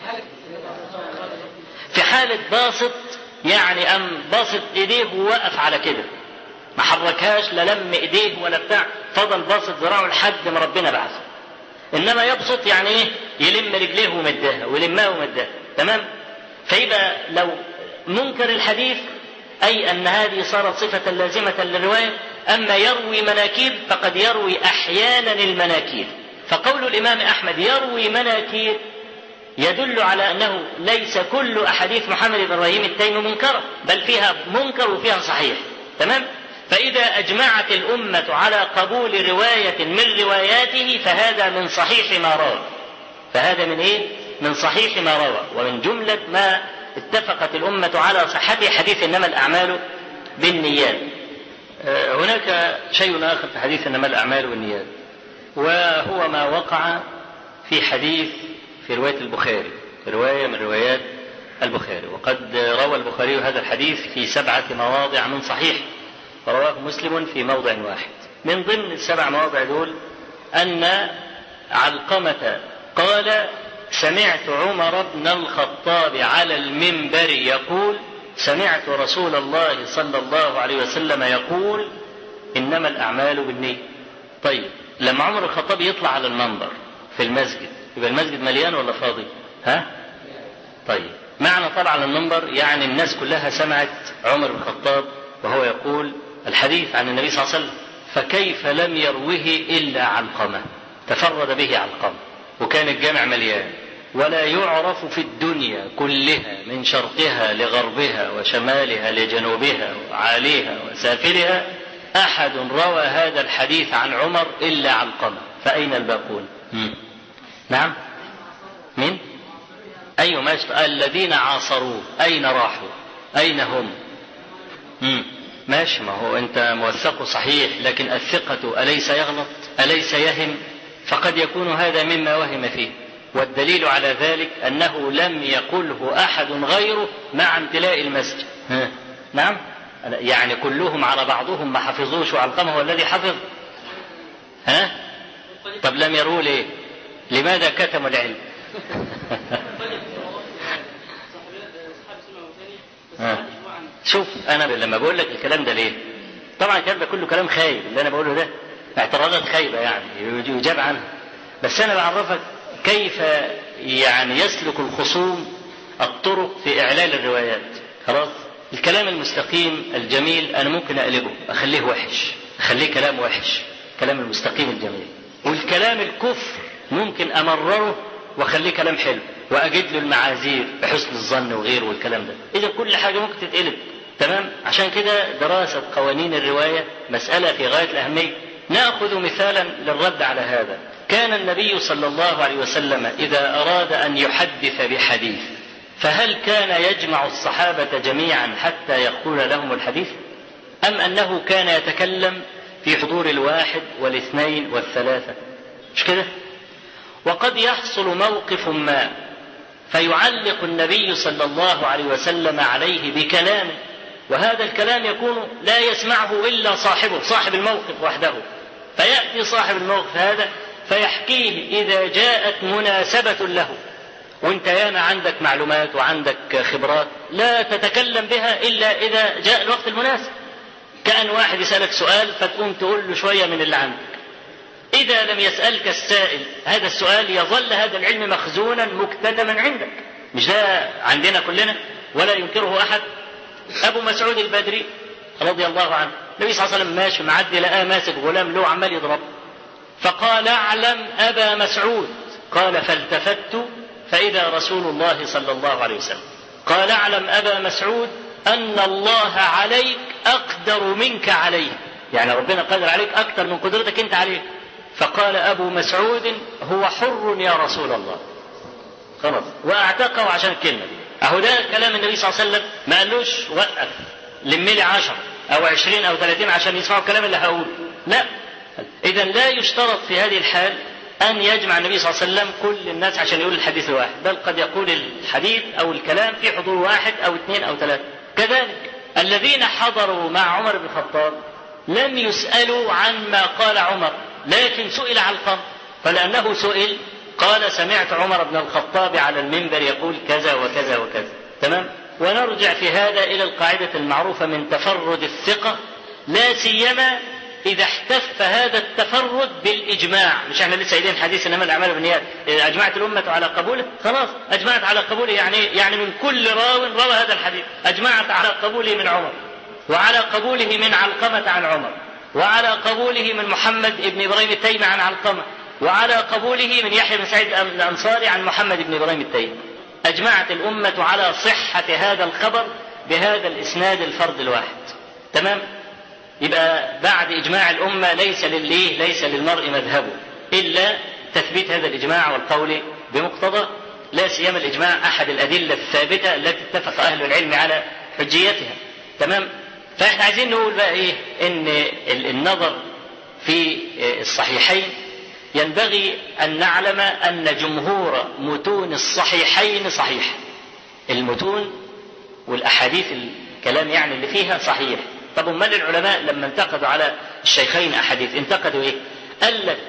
في حالة باسط يعني باسط ايديه ووقف على كده، ما حركهاش لا لم ايديه ولا بتاع، فضل باسط ذراعه لحد ما ربنا بعثه. انما يبسط يعني ايه؟ يلم رجليه ومدها ويلمها ومدها، تمام؟ فيبقى لو منكر الحديث اي ان هذه صارت صفة لازمة للرواية. اما يروي مناكير فقد يروي احيانا المناكير، فقول الامام احمد يروي مناكير يدل على أنه ليس كل أحاديث محمد بن إبراهيم التيمي منكرة، بل فيها منكر وفيها صحيح، تمام؟ فإذا أجمعت الأمة على قبول رواية من رواياته فهذا من صحيح ما روى. فهذا من إيه؟ من صحيح ما روى. ومن جملة ما اتفقت الأمة على صحته حديث إنما الأعمال بالنيات. هناك شيء آخر في حديث إنما الأعمال بالنيات، وهو ما وقع في حديث في رواية البخاري، في رواية من روايات البخاري، وقد روى البخاري هذا الحديث في 7 مواضع من صحيح، ورواه مسلم في موضع واحد. من ضمن ال7 مواضع دول أن علقمة قال: سمعت عمر بن الخطاب على المنبر يقول: سمعت رسول الله صلى الله عليه وسلم يقول: إنما الأعمال بالنية. طيب لما عمر الخطاب يطلع على المنبر في المسجد يبقى المسجد مليان ولا فاضي؟ ها؟ طيب معنى طلع على المنبر يعني الناس كلها سمعت عمر بن الخطاب وهو يقول الحديث عن النبي صلى الله عليه وسلم، فكيف لم يروه إلا علقمة، تفرد به علقمة، وكان الجامع مليان، ولا يعرف في الدنيا كلها من شرقها لغربها وشمالها لجنوبها وعاليها وسافلها أحد روى هذا الحديث عن عمر إلا علقمة، فأين الباقون؟ نعم؟ من؟ أي ماشي الذين عاصروه أين راحوا؟ أين هم؟ ماشي، ما هو أنت موثق صحيح، لكن الثقة أليس يغلط؟ أليس يهم؟ فقد يكون هذا مما وهم فيه، والدليل على ذلك أنه لم يقله أحد غيره مع امتلاء المسجد. نعم؟ يعني كلهم على بعضهم ما حفظوش وعلقمه هو الذي حفظ؟ ها؟ طب لم يروه ليه؟ لماذا كتموا العلم؟ شوف أنا لما بقول لك الكلام ده ليه؟ طبعا الكلام ده كله كلام خايب، اللي أنا بقوله ده اعتراضات خايبة يعني يجاب عنها، بس أنا بعرفك كيف يعني يسلك الخصوم الطرق في إعلال الروايات. خلاص؟ الكلام المستقيم الجميل أنا ممكن أقلبه أخليه وحش، أخليه كلام وحش، كلام المستقيم الجميل. والكلام الكفر ممكن أمرره وأخليه كلام حلو وأجد له المعاذير بحسن الظن وغيره والكلام ده. إذا كل حاجة ممكن تتقلب، تمام؟ عشان كده دراسة قوانين الرواية مسألة في غاية الأهمية. نأخذ مثالا للرد على هذا. كان النبي صلى الله عليه وسلم إذا أراد أن يحدث بحديث فهل كان يجمع الصحابة جميعا حتى يقول لهم الحديث، أم أنه كان يتكلم في حضور 1 و2 و3؟ مش كده؟ وقد يحصل موقف ما فيعلق النبي صلى الله عليه وسلم عليه بكلام، وهذا الكلام يكون لا يسمعه إلا صاحب الموقف وحده، فيأتي صاحب الموقف هذا فيحكيه إذا جاءت مناسبة له، وانت ياما عندك معلومات وعندك خبرات لا تتكلم بها إلا إذا جاء الوقت المناسب. كأن واحد يسألك سؤال فتقوم تقول له شوية من اللي عندك. إذا لم يسألك السائل هذا السؤال يظل هذا العلم مخزونا مكتتما عندك. مش ده عندنا كلنا ولا ينكره أحد؟ أبو مسعود البدري رضي الله عنه، النبي صلى الله عليه وسلم ماشي معدي لقاه ماسك غلام له عمال يضرب، فقال: اعلم أبا مسعود. قال: فالتفت فإذا رسول الله صلى الله عليه وسلم. قال: اعلم أبا مسعود أن الله عليك أقدر منك عليه، يعني ربنا قادر عليك أكثر من قدرتك أنت عليه. فقال أبو مسعود: هو حر يا رسول الله. خلاص، وأعتقه عشان الكلمة دي. أهو ده كلام النبي صلى الله عليه وسلم، ما قالوش وقف لملي 10 أو 20 أو 30 عشان يسمعوا الكلام اللي هقوله، لا. إذن لا يشترط في هذه الحال أن يجمع النبي صلى الله عليه وسلم كل الناس عشان يقول الحديث الواحد، بل قد يقول الحديث أو الكلام في حضور 1 أو 2 أو 3. كذلك الذين حضروا مع عمر بن الخطاب لم يسألوا عن ما قال عمر، لكن سئل علقمة، فلأنه سئل قال سمعت عمر بن الخطاب على المنبر يقول كذا وكذا وكذا. تمام. ونرجع في هذا إلى القاعدة المعروفة من تفرد الثقة، لا سيما إذا احتف هذا التفرد بالإجماع. مش احنا لسه قايلين حديث إنما الأعمال بالنيات، إذا أجمعت الأمة على قبوله خلاص أجمعت على قبوله، يعني من كل راو روى هذا الحديث أجمعت على قبوله من عمر، وعلى قبوله من علقمة عن عمر، وعلى قبوله من محمد بن إبراهيم التيمي عن علقمة، وعلى قبوله من يحيى بن سعيد الأنصاري عن محمد بن إبراهيم التيمي. أجمعت الأمة على صحة هذا الخبر بهذا الإسناد الفرد الواحد. تمام. يبقى بعد إجماع الأمة ليس للمرء مذهبه إلا تثبيت هذا الإجماع والقول بمقتضى، لا سيما الإجماع أحد الأدلة الثابتة التي اتفق أهل العلم على حجيتها. تمام. فإحنا عايزين نقول بقى إيه؟ إن النظر في الصحيحين ينبغي أن نعلم أن جمهور متون الصحيحين صحيح. المتون والأحاديث الكلام يعني اللي فيها صحيح. طب امال العلماء لما انتقدوا على الشيخين أحاديث انتقدوا إيه؟ قال لك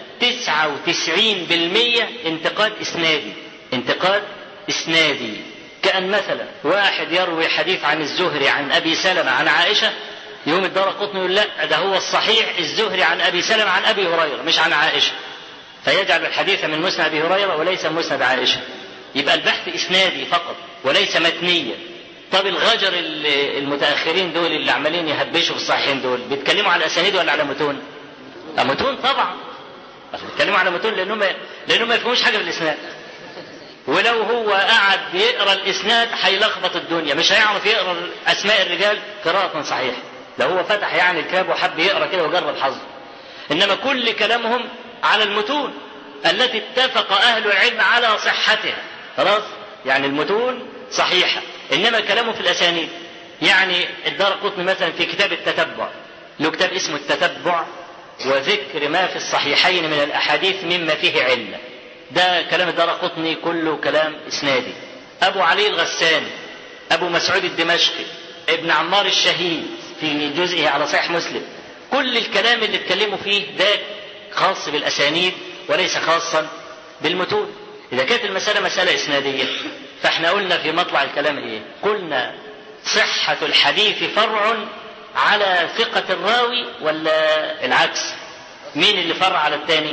99% انتقاد إسنادي. كأن مثلا واحد يروي حديث عن الزهري عن أبي سلمة عن عائشة، يوم الدارقطني يقول لا ده هو الصحيح الزهري عن أبي سلمة عن أبي هريرة مش عن عائشة، فيجعل الحديث من مسند أبي هريرة وليس من مسند عائشة. يبقى البحث إسنادي فقط وليس متنيا. طب الغجر المتأخرين دول اللي عمالين يهبشوا في الصحيحين دول بيتكلموا على أسانيد ولا على متون؟ متون طبعا. بيتكلموا على متون لأنهم ما يفهموش حاجة في الإسناد. ولو هو قعد يقرأ الإسناد هيلخبط الدنيا، مش هيعرف يقرأ أسماء الرجال قراءة صحيحة. لو هو فتح يعني الكتاب وحب يقرأ كده وجرب حظه. إنما كل كلامهم على المتون التي اتفق أهل العلم على صحتها. خلاص. يعني المتون صحيحة، إنما كلامه في الأسانيد. يعني الدارقطني مثلا في كتاب التتبع، له كتاب اسمه التتبع وذكر ما في الصحيحين من الأحاديث مما فيه علة. ده كلام الدارقطني كله كلام إسنادي. أبو علي الغساني، أبو مسعود الدمشقي، ابن عمار الشهيد في جزئه على صحيح مسلم، كل الكلام اللي اتكلموا فيه ده خاص بالأسانيد وليس خاصا بالمتون. إذا كانت المسألة مسألة إسنادية فإحنا قلنا في مطلع الكلام إيه؟ قلنا صحة الحديث فرع على ثقة الراوي ولا العكس؟ مين اللي فرع على الثاني؟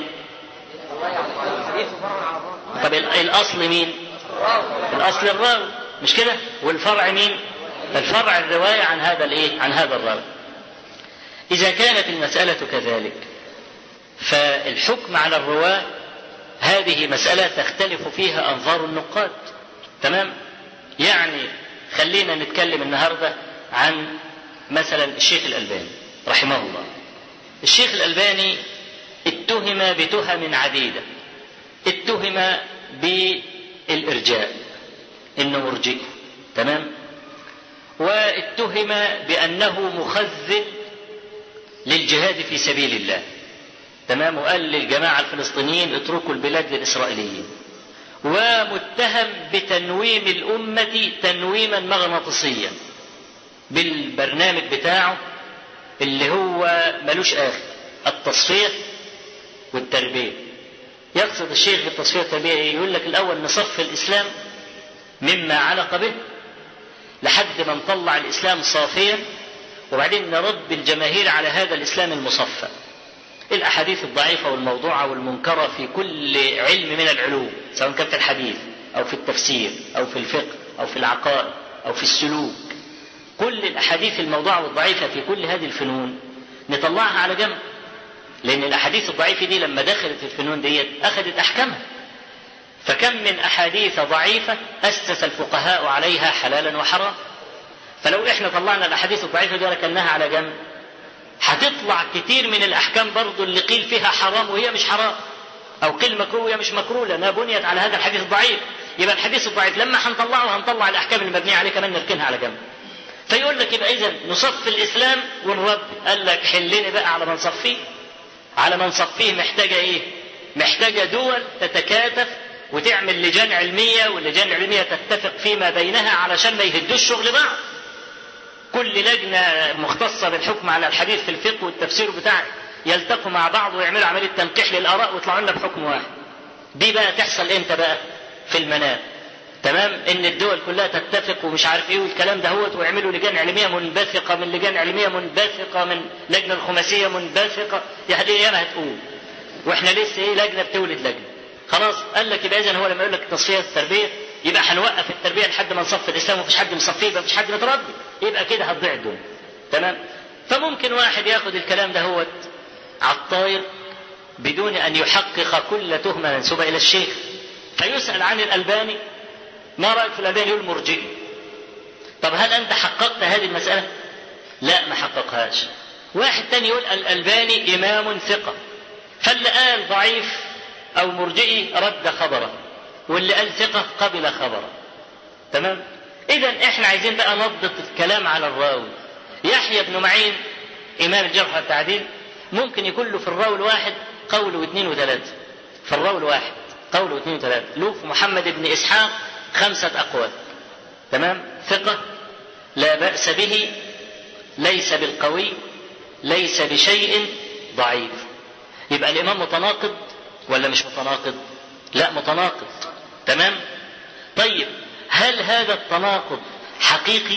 طب الأصل مين؟ الأصل الراوي مش كده؟ والفرع مين؟ الفرع الرواية عن هذا الإيه؟ عن هذا الراوي. إذا كانت المسألة كذلك فالحكم على الرواة هذه مسألة تختلف فيها أنظار النقاد. تمام. يعني خلينا نتكلم النهاردة عن مثلا الشيخ الألباني رحمه الله. الشيخ الألباني اتهم بتهم عديدة. اتهم بالإرجاء إنه مرجئ. تمام. واتهم بأنه مخذل للجهاد في سبيل الله. تمام. وقال للجماعة الفلسطينيين اتركوا البلاد للإسرائيليين. ومتهم بتنويم الأمة تنويما مغناطيسيا بالبرنامج بتاعه اللي هو ملوش آخر، التصفية والتربية. يقصد الشيخ بالتصفية والتربية ايه؟ يقول لك الأول نصف الإسلام مما علق به لحد ما نطلع الإسلام صافيا، وبعدين نرد الجماهير على هذا الإسلام المصفى. الأحاديث الضعيفة والموضوعة والمنكرة في كل علم من العلوم، سواء كان في الحديث أو في التفسير أو في الفقه أو في العقائد أو في السلوك، كل الأحاديث الموضوعة والضعيفة في كل هذه الفنون نطلعها على جنب، لأن الأحاديث الضعيفة دي لما دخلت الفنون دي أخذت أحكامها. فكم من أحاديث ضعيفة أسس الفقهاء عليها حلالا وحرام. فلو إحنا طلعنا الأحاديث الضعيفة دي وركناها على جنب هتطلع كتير من الأحكام برضو اللي قيل فيها حرام وهي مش حرام، أو قيل مكروه وهي مش مكروه، لأنها بنيت على هذا الحديث الضعيف. يبقى الحديث الضعيف لما هنطلع الأحكام المبنية عليه كمان نركنها على جنب. فيقول لك يبقى إذن نصف الإسلام ونرد. قال لك حلني بقى على من صفيه. على من صفيه محتاجة إيه؟ محتاجة دول تتكاتف وتعمل لجان علمية، واللجان العلمية تتفق فيما بينها علشان ما يهدوش شغل بعض. كل لجنة مختصة بالحكم على الحديث في الفقه والتفسير بتاعه يلتقوا مع بعض ويعملوا عملية تنقيح للآراء ويطلعوا لنا بحكم واحد. دي بقى تحصل امتى بقى؟ في المنام. تمام؟ ان الدول كلها تتفق ومش عارف ايه والكلام ده هوت، ويعملوا لجان علميه منبثقه من لجان علميه منبثقه من لجنه الخماسيه منبثقه، يعني ايه ما هتقول؟ واحنا لسه ايه لجنه بتولد لجنه. خلاص قال لك يبقى اذا هو لما يقول لك تصفيه التربيه يبقى هنوقف التربيه لحد ما نصفي الاسلام ومفيش حد مصفيه يبقى مفيش حد متربي، يبقى كده هتضيع الدنيا. تمام؟ فممكن واحد ياخد الكلام ده هوت على الطاير بدون ان يحقق كل تهمه منسوبه الى الشيخ، فيسال عن الالباني ما رايك في الالباني؟ يقول مرجئي. طب هل انت حققت هذه المساله؟ لا ما حققهاش. واحد تاني يقول الالباني امام ثقه، فاللي قال ضعيف او مرجئي رد خبره، واللي قال ثقه قبل خبره. تمام؟ اذا احنا عايزين بقى نضبط الكلام على الراوي. يحيى بن معين امام الجرح والتعديل ممكن يكون له في الراوي الواحد قول واثنين وثلاثه، في الراوي الواحد قول واثنين وثلاثه. له في محمد بن اسحاق 5 أقوال. تمام؟ ثقة، لا بأس به، ليس بالقوي، ليس بشيء، ضعيف. يبقى الإمام متناقض ولا مش متناقض؟ لا متناقض. تمام؟ طيب هل هذا التناقض حقيقي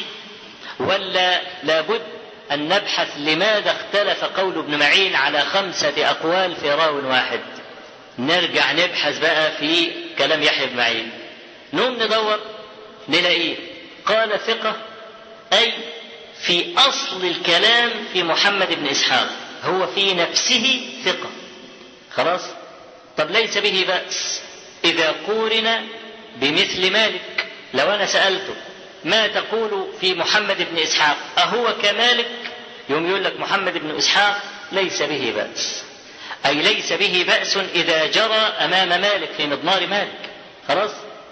ولا لابد أن نبحث لماذا اختلف قول ابن معين على 5 أقوال في راو واحد؟ نرجع نبحث بقى في كلام يحيى بن معين، نقوم ندور نلاقيه قال ثقة، أي في أصل الكلام في محمد بن إسحاق هو في نفسه ثقة. خلاص؟ طب ليس به بأس إذا قورن بمثل مالك. لو أنا سألته ما تقول في محمد بن إسحاق أهو كمالك؟ يوم يقول لك محمد بن إسحاق ليس به بأس، أي ليس به بأس إذا جرى أمام مالك في مضمار مالك. خلاص؟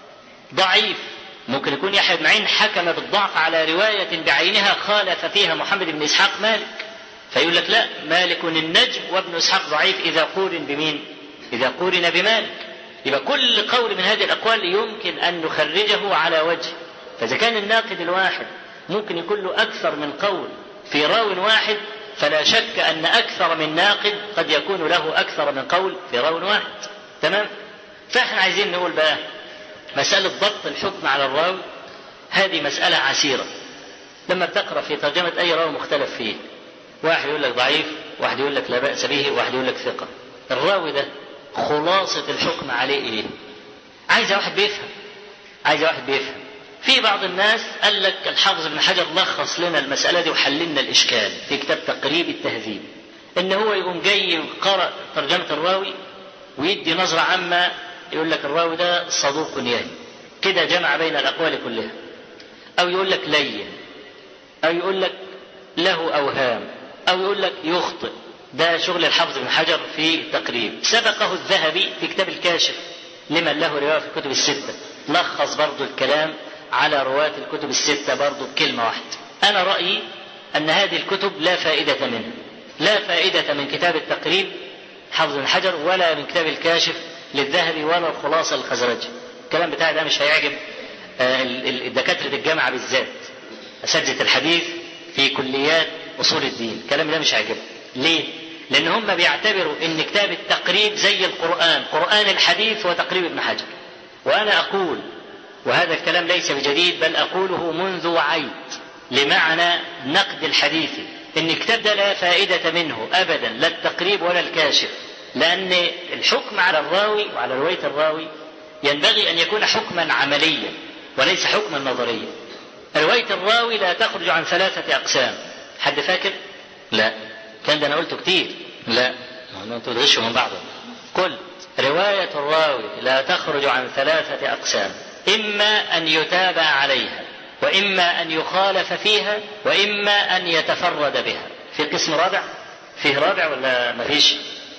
ضعيف، ممكن يكون يحيى بن معين حكم بالضعف على رواية بعينها خالف فيها محمد بن إسحاق مالك، فيقول لك لا مالك النجم وابن إسحاق ضعيف إذا قورن بمين؟ إذا قورن بمالك. يبقى كل قول من هذه الأقوال يمكن أن نخرجه على وجه. فإذا كان الناقد الواحد ممكن يكون له أكثر من قول في راو واحد، فلا شك أن أكثر من ناقد قد يكون له أكثر من قول في راو واحد. تمام؟ فإحنا عايزين نقول بقى مسألة ضبط الحكم على الراوي هذه مسألة عسيرة. لما بتقرأ في ترجمة أي راوي مختلف فيه، واحد يقول لك ضعيف، واحد يقول لك لا بأس به، واحد يقول لك ثقة. الراوي ده خلاصة الحكم عليه إيه؟ عايز واحد بيفهم، عايز واحد بيفهم. في بعض الناس قال لك الحافظ ابن حجر لخص لنا المسألة دي وحل لنا الإشكال في كتاب تقريب التهذيب، إن هو يقوم جاي قرأ ترجمة الراوي ويدي نظرة عامة، يقول لك الراوي ده صدوق يهم، كده جمع بين الأقوال كلها، أو يقول لك لين، أو يقول لك له أوهام، أو يقول لك يخطئ. ده شغل الحافظ ابن حجر في التقريب. سبقه الذهبي في كتاب الكاشف لمن له رواية في الكتب الستة، لخص برضو الكلام على رواة الكتب الستة برضو بكلمة واحدة. أنا رأيي أن هذه الكتب لا فائدة منها، لا فائدة من كتاب التقريب حافظ ابن حجر ولا من كتاب الكاشف للذهبي ولا الخلاصة الخزرجي. الكلام بتاعي ده مش هيعجب دكاترة الجامعة بالذات، أساتذة الحديث في كليات أصول الدين، الكلام ده مش هيعجبهم. ليه؟ لأن هم بيعتبروا أن كتاب التقريب زي القرآن، قرآن الحديث وتقريب ابن حجر. وأنا أقول، وهذا الكلام ليس بجديد بل أقوله منذ وعيت لمعنى نقد الحديث، أن الكتاب ده لا فائدة منه أبدا، لا التقريب ولا الكاشف، لأن الحكم على الراوي وعلى رواية الراوي ينبغي أن يكون حكما عمليا وليس حكما نظريا. رواية الراوي لا تخرج عن 3 أقسام. حد فاكر؟ لا، كان ده أنا قلته كتير. لا، أنتوا تغشوا من بعضهم. قلت رواية الراوي لا تخرج عن 3 أقسام، إما أن يتابع عليها، وإما أن يخالف فيها، وإما أن يتفرد بها. في قسم رابع؟ فيه رابع ولا ما فيش؟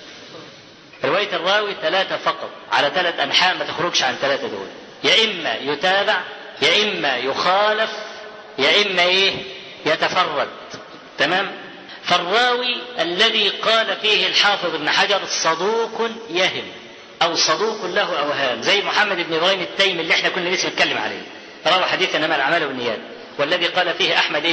رواية الراوي 3 فقط على 3 أنحاء، ما تخرجش عن 3 دول، يا إما يتابع، يا إما يخالف، يا إما يتفرد. تمام؟ فالراوي الذي قال فيه الحافظ ابن حجر صدوق يهم أو صدوق له أوهام، زي محمد بن إبراهيم التيمي اللي احنا كنا لسه نتكلم عليه، روى حديث إنما الأعمال بالنيات، والذي قال فيه أحمد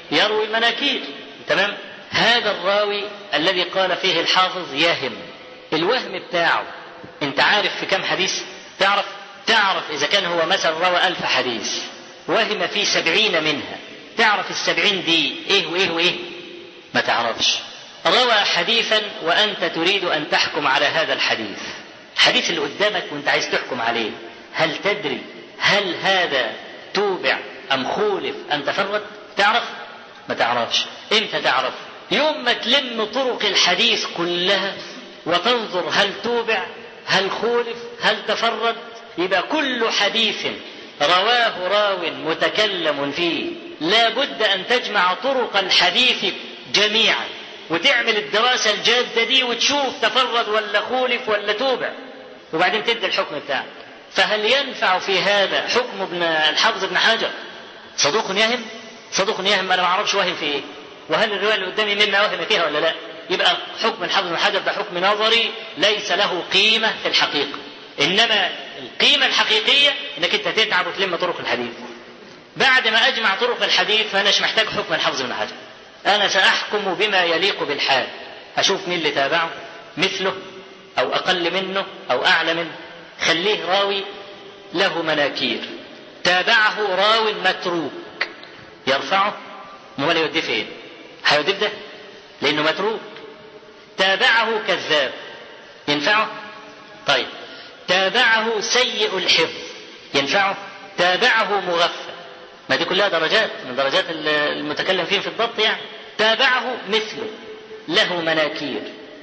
يروي المناكير. تمام. هذا الراوي الذي قال فيه الحافظ يهم، الوهم بتاعه انت عارف في كم حديث؟ تعرف اذا كان هو مثلا روى 1000 حديث وهم في 70 منها، تعرف 70 دي ايه وايه وايه؟ ما تعرفش. روى حديثا وانت تريد ان تحكم على هذا الحديث، الحديث اللي قدامك وانت عايز تحكم عليه، هل تدري هل هذا توبع ام خولف ام تفرد؟ تعرف؟ ما تعرفش. امتى تعرف؟ يوم ما تلم طرق الحديث كلها وتنظر هل توبع هل خولف هل تفرد. يبقى كل حديث رواه راو متكلم فيه لا بد أن تجمع طرق الحديث جميعا وتعمل الدراسة الجادة دي وتشوف تفرد ولا خولف ولا توبع، وبعدين تدي الحكم بتاعك. فهل ينفع في هذا حكم ابن الحافظ ابن حجر صدوق يهم؟ صدوق يهم، أنا ما أعرفش وهم في إيه، وهل الرواية اللي قدامي مما وهم فيها ولا لا؟ يبقى حكم الحافظ ابن حجر ده حكم نظري ليس له قيمة في الحقيقة، إنما القيمة الحقيقية إنك أنت تتعب وتلم طرق الحديث. بعد ما أجمع طرق الحديث فأنا مش محتاج حكم الحافظ ابن حجر، أنا سأحكم بما يليق بالحال، أشوف مين اللي تابعه مثله أو أقل منه أو أعلى منه. خليه راوي له مناكير، تابعه راو متروك، يرفعه؟ امال يوديه فين؟ هيوديه ده لأنه متروك. تابعه كذاب، ينفعه؟ طيب. تابعه سيء الحفظ، ينفعه؟ تابعه مغفل، ما دي كلها درجات من درجات المتكلم فيه في الضبط يعني. تابعه مثله له مناكير،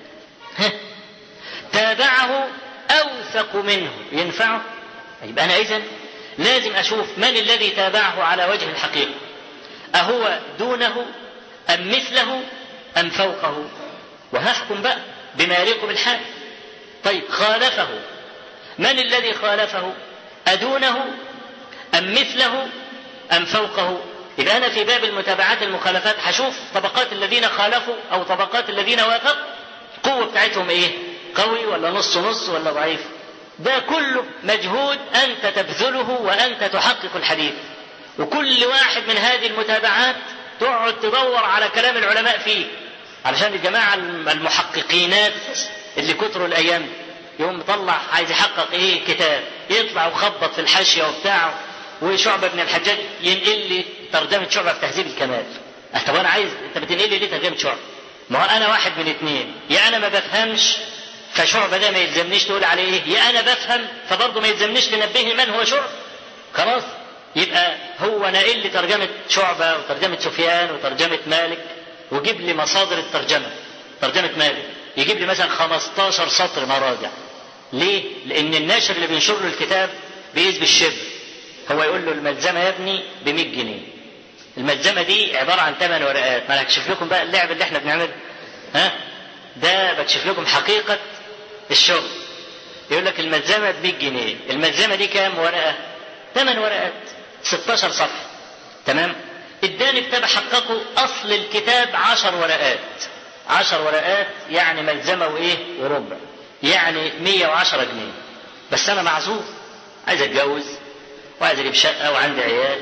تابعه أوثق منه، ينفعه؟ يبقى أنا إذن لازم أشوف من الذي تابعه على وجه الحقيقة، أهو دونه أم مثله أم فوقه، وهحكم بقى بما يليق بالحال. طيب خالفه، من الذي خالفه؟ أدونه أم مثله أم فوقه؟ يبقى أنا في باب المتابعات المخالفات هشوف طبقات الذين خالفوا أو طبقات الذين وافقوا، القوة بتاعتهم إيه؟ قوي ولا نص نص ولا ضعيف؟ ده كله مجهود أنت تبذله وأنت تحقق الحديث، وكل واحد من هذه المتابعات تقعد تدور على كلام العلماء فيه، علشان الجماعة المحققينات اللي كتروا الأيام يوم مطلع عايز يحقق إيه كتاب، يطلع وخبط في الحاشية وبتاعه، وشعبة بن الحجاج ينقل لي ترجمة شعبة في تهذيب الكمال. طب أنا عايز، أنت بتنقل لي ليه ترجمة شعبة؟ ما هو أنا واحد من اتنين، يا أنا ما بفهمش فشعبة ده ما يلزمنيش تقول عليه إيه، يا أنا بفهم فبرضه ما يلزمنيش تنبهني من هو شعبة. خلاص؟ يبقى هو ناقل لي ترجمة شعبة وترجمة سفيان وترجمة مالك، وجيب لي مصادر الترجمة. ترجمة مالك يجيب لي مثلا 15 سطر مراجع. ليه؟ لأن الناشر اللي بينشر له الكتاب بيقيس بالشبر، هو يقول له الملزمة يا ابني ب 100 جنيه، الملزمة دي عبارة عن 8 ورقات. ما أنا هكشف لكم بقى اللعب اللي احنا بنعمله، ده بكشف لكم حقيقة الشغل. يقول لك الملزمة ب 100 جنيه، الملزمة دي كام ورقة؟ 8 ورقات، 16 صفحة. تمام؟ اداني كتاب حققه أصل الكتاب 10 ورقات، 10 ورقات يعني ملزمة وإيه وربع، يعني 110 جنيه. بس أنا معذور، عايز أتجوز وعايز أجيب شقة وعندي عيال،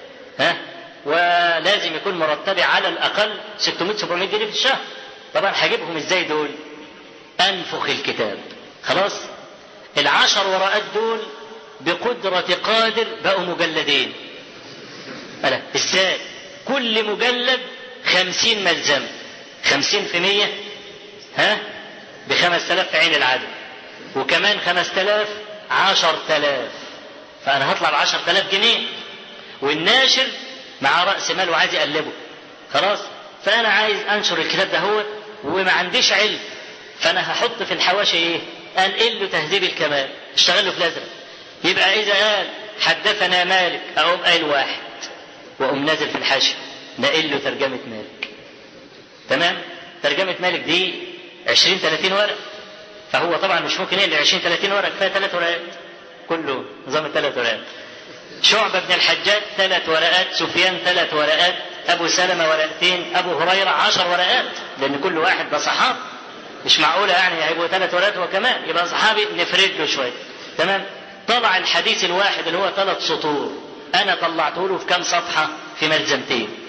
ولازم يكون مرتبي على الأقل 600-700 جنيه في الشهر. طبعا هجيبهم إزاي دول؟ أنفخ الكتاب. خلاص؟ 10 ورقات دول بقدرة قادر بقوا مجلدين. ألا إزاي؟ كل مجلد 50 ملزمة، 50 في 100 ب5000 في عين العدد، وكمان 5000 10,000، فأنا هطلع ب10,000 جنيه، والناشر مع رأس مال وعايز يقلبه. خلاص؟ فأنا عايز أنشر الكتاب ده هو وما عنديش علم، فأنا هحط في الحواشي إيه؟ أنقل له تهذيب الكمال، اشتغل له في الأزرق. يبقى إذا قال حدثنا مالك أقوم قايل واحد وأقوم نازل في الحاشية نقل له ترجمة مالك. تمام؟ ترجمة مالك دي 20-30 ورق، فهو طبعا مش ممكن يقل 20-30 ورق، كفاية 3 ورقات، كله نظام 3 ورقات. شعبة بن الحجاج 3 ورقات، سفيان 3 ورقات، أبو سلمة ورقتين، أبو هريرة 10 ورقات، لأن كل واحد ده صحابي، مش معقولة يعني هيبقوا 3 ورقات وكمان يبقى صحابي، نفرد له شوية. تمام؟ طلع الحديث الواحد اللي هو 3 سطور، أنا طلعته له في كام صفحة؟ في ملزمتين.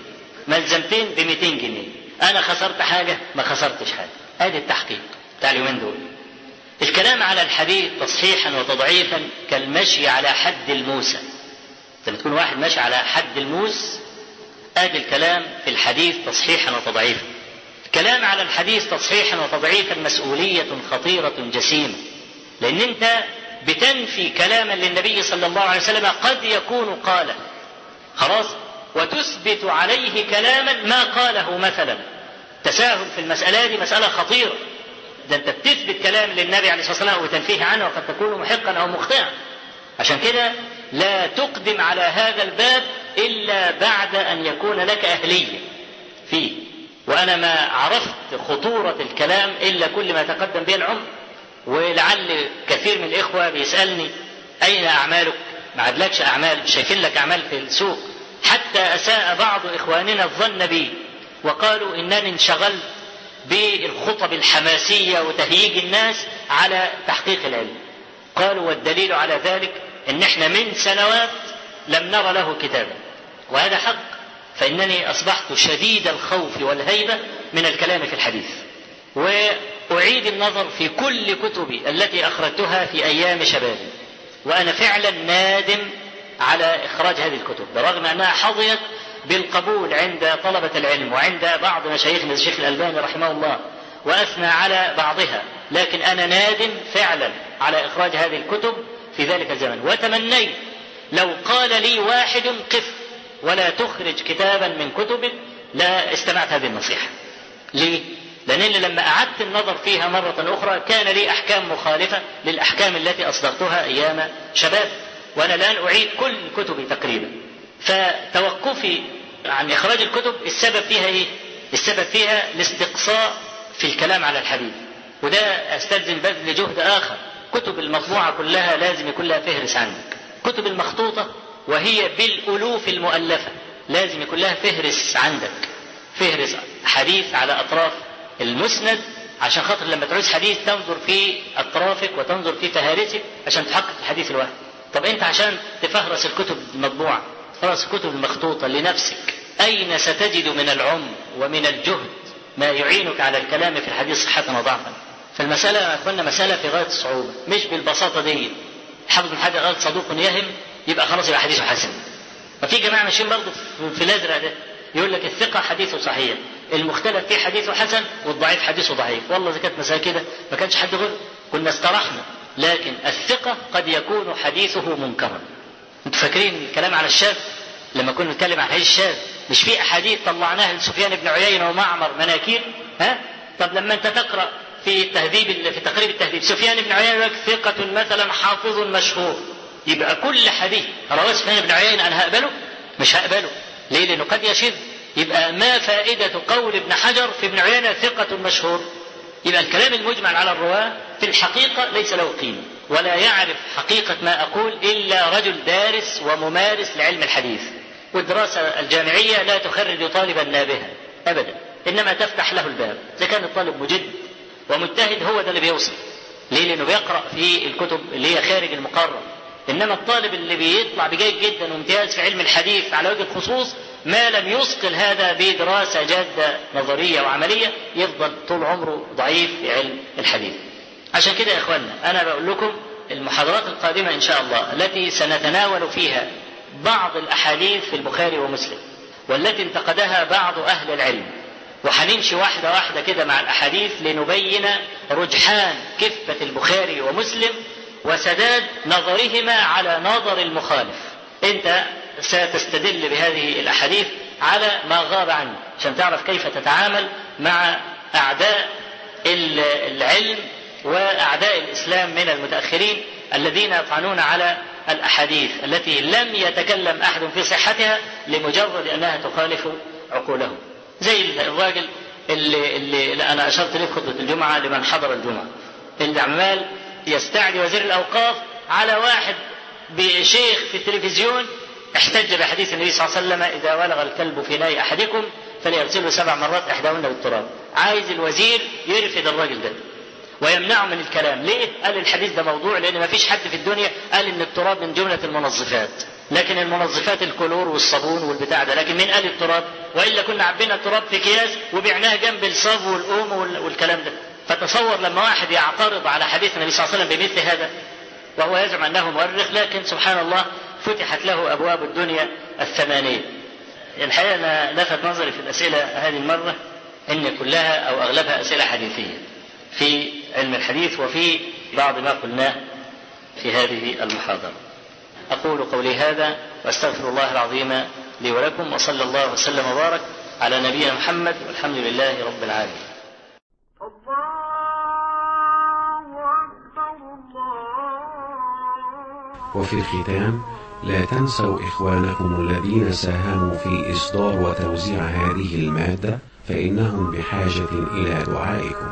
ملزمتين ب200 جنيه، انا خسرت حاجه؟ ما خسرتش حاجه. ادي التحقيق بتاع اليومين دول. الكلام على الحديث تصحيحا وتضعيفا كالمشي على حد الموسى. لما تكون واحد ماشي على حد الموس، ادي الكلام في الحديث تصحيحا وتضعيفا. الكلام على الحديث تصحيحا وتضعيفا مسؤولية خطيرة جسيمة، لان انت بتنفي كلاما للنبي صلى الله عليه وسلم قد يكون قاله، خلاص، وتثبت عليه كلاما ما قاله مثلا. تساهل في المسألة دي مسألة خطيرة، ده انت بتثبت كلام للنبي عليه الصلاة والسلام وتنفيه عنه وقد تكون محقا او مخطئا. عشان كده لا تقدم على هذا الباب إلا بعد أن يكون لك أهلية فيه. وأنا ما عرفت خطورة الكلام إلا كل ما تقدم به العمر. ولعل كثير من الإخوة بيسألني أين أعمالك؟ ما عدلكش أعمال، شايفين لك أعمال في السوق. حتى أساء بعض إخواننا الظن بي وقالوا إنني انشغلت بالخطب الحماسية وتهييج الناس على تحقيق العلم. قالوا والدليل على ذلك إن إحنا من سنوات لم نرى له كتابا، وهذا حق. فإنني أصبحت شديد الخوف والهيبة من الكلام في الحديث، وأعيد النظر في كل كتبي التي أخرجتها في أيام شبابي، وأنا فعلا نادم على إخراج هذه الكتب، برغم أنها حظيت بالقبول عند طلبة العلم وعند بعض مشايخنا الشيخ الألباني رحمه الله، وأثنى على بعضها، لكن أنا نادم فعلا على إخراج هذه الكتب في ذلك الزمن. وتمنيت لو قال لي واحد قف ولا تخرج كتابا من كتب لا استمعت هذه النصيحة. ليه؟ لأنني لما أعدت النظر فيها مرة أخرى كان لي أحكام مخالفة للأحكام التي أصدرتها أيام شباب، وأنا الآن أعيد كل كتبي تقريبا. فتوقفي عن إخراج الكتب السبب فيها إيه؟ السبب فيها الاستقصاء في الكلام على الحديث، وده أستلزم بذل جهد آخر. كتب المطبوعة كلها لازم يكون لها فهرس عندك. كتب المخطوطة وهي بالألوف المؤلفة لازم يكون لها فهرس عندك، فهرس حديث على أطراف المسند، عشان خاطر لما تعوز حديث تنظر في أطرافك وتنظر في فهارسك عشان تحقق الحديث الواحد. طب أنت عشان تفهرس الكتب المطبوعة، فهرس الكتب المخطوطة لنفسك، أين ستجد من العمر ومن الجهد ما يعينك على الكلام في الحديث صحة وضعفا؟ فالمسألة يا أخوانا مسألة في غاية الصعوبة، مش بالبساطة دي. حافظ بن حجر قال صدوق يهم يبقى خلاص يبقى حديثه حسن. ففي جماعة ماشيين برضه في الأزرق ده، يقول لك الثقة حديثه صحيح، المختلف فيه حديثه حسن، والضعيف حديثه ضعيف. والله إذا كانت مسألة كده ما كانش حد غير كنا استرحنا. لكن الثقة قد يكون حديثه منكرا. انتوا فاكرين الكلام على الشاذ؟ لما كنا نتكلم عن حديث الشاذ مش في أحاديث طلعناها لسفيان بن عيينة ومعمر مناكير؟ ها؟ طب لما أنت تقرأ في تقريب التهذيب سفيان بن عيينة ثقة مثلا حافظ مشهور، يبقى كل حديث رواه سفيان بن عيينة أنا هقبله؟ مش هقبله. ليه؟ لأنه قد يشذ. يبقى ما فائدة قول ابن حجر في ابن عيينة ثقة مشهور؟ يبقى الكلام المجمل على الرواة في الحقيقة ليس له قيمة، ولا يعرف حقيقة ما أقول إلا رجل دارس وممارس لعلم الحديث. والدراسة الجامعية لا تخرج طالبا نابها أبدا، إنما تفتح له الباب. إذا كان الطالب مجد ومجتهد هو ده اللي بيوصل. ليه؟ لأنه بيقرأ في الكتب اللي هي خارج المقرر. إنما الطالب اللي بيطلع بجيد جدا وامتياز في علم الحديث على وجه الخصوص ما لم يثقل هذا بدراسة جادة نظرية وعملية يفضل طول عمره ضعيف في علم الحديث. عشان كده يا إخواننا أنا بقول لكم المحاضرات القادمة إن شاء الله التي سنتناول فيها بعض الأحاديث في البخاري ومسلم والتي انتقدها بعض أهل العلم، وحنمشي واحدة واحدة كده مع الأحاديث لنبين رجحان كفة البخاري ومسلم وسداد نظرهما على نظر المخالف. أنت ستستدل بهذه الأحاديث على ما غاب عنك عشان تعرف كيف تتعامل مع أعداء العلم وأعداء الإسلام من المتأخرين الذين يطعنون على الأحاديث التي لم يتكلم أحد في صحتها لمجرد أنها تخالف عقولهم. زي الراجل اللي أنا أشرت له خطبة الجمعة لمن حضر الجمعة، اللي عمال يستعدي وزير الأوقاف على واحد بشيخ في التلفزيون احتج بحديث النبي صلى الله عليه وسلم إذا ولغ الكلب في ناي أحدكم فليغسله 7 مرات إحداهن بالتراب. عايز الوزير يرفض الراجل ده ويمنعه من الكلام. ليه؟ قال الحديث ده موضوع، لأن ما فيش حد في الدنيا قال إن التراب من جملة المنظفات. لكن المنظفات الكلور والصابون والبتاع ده، لكن مين قال التراب؟ وإلا كنا عبينا التراب في أكياس وبعناها جنب الصاب والأوم والكلام ده. فتصور لما واحد يعترض على حديث النبي صلى الله عليه وسلم بمثل هذا وهو يزعم أنه مؤرخ، لكن سبحان الله فتحت له أبواب الدنيا الثمانية. الحقيقة أنا لفت نظري في الأسئلة هذه المرة إن كلها أو أغلبها أسئلة حديثية في علم الحديث وفي بعض ما قلناه في هذه المحاضرة. أقول قولي هذا وأستغفر الله العظيم لي ولكم، وصلى الله وسلم وبارك على نبينا محمد، والحمد لله رب العالمين. وفي الختام لا تنسوا إخوانكم الذين ساهموا في إصدار وتوزيع هذه المادة، فإنهم بحاجة إلى دعائكم.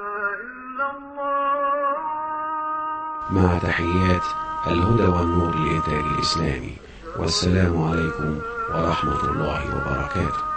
مع تحيات الهدى والنور للإنتاج الإسلامي، والسلام عليكم ورحمة الله وبركاته.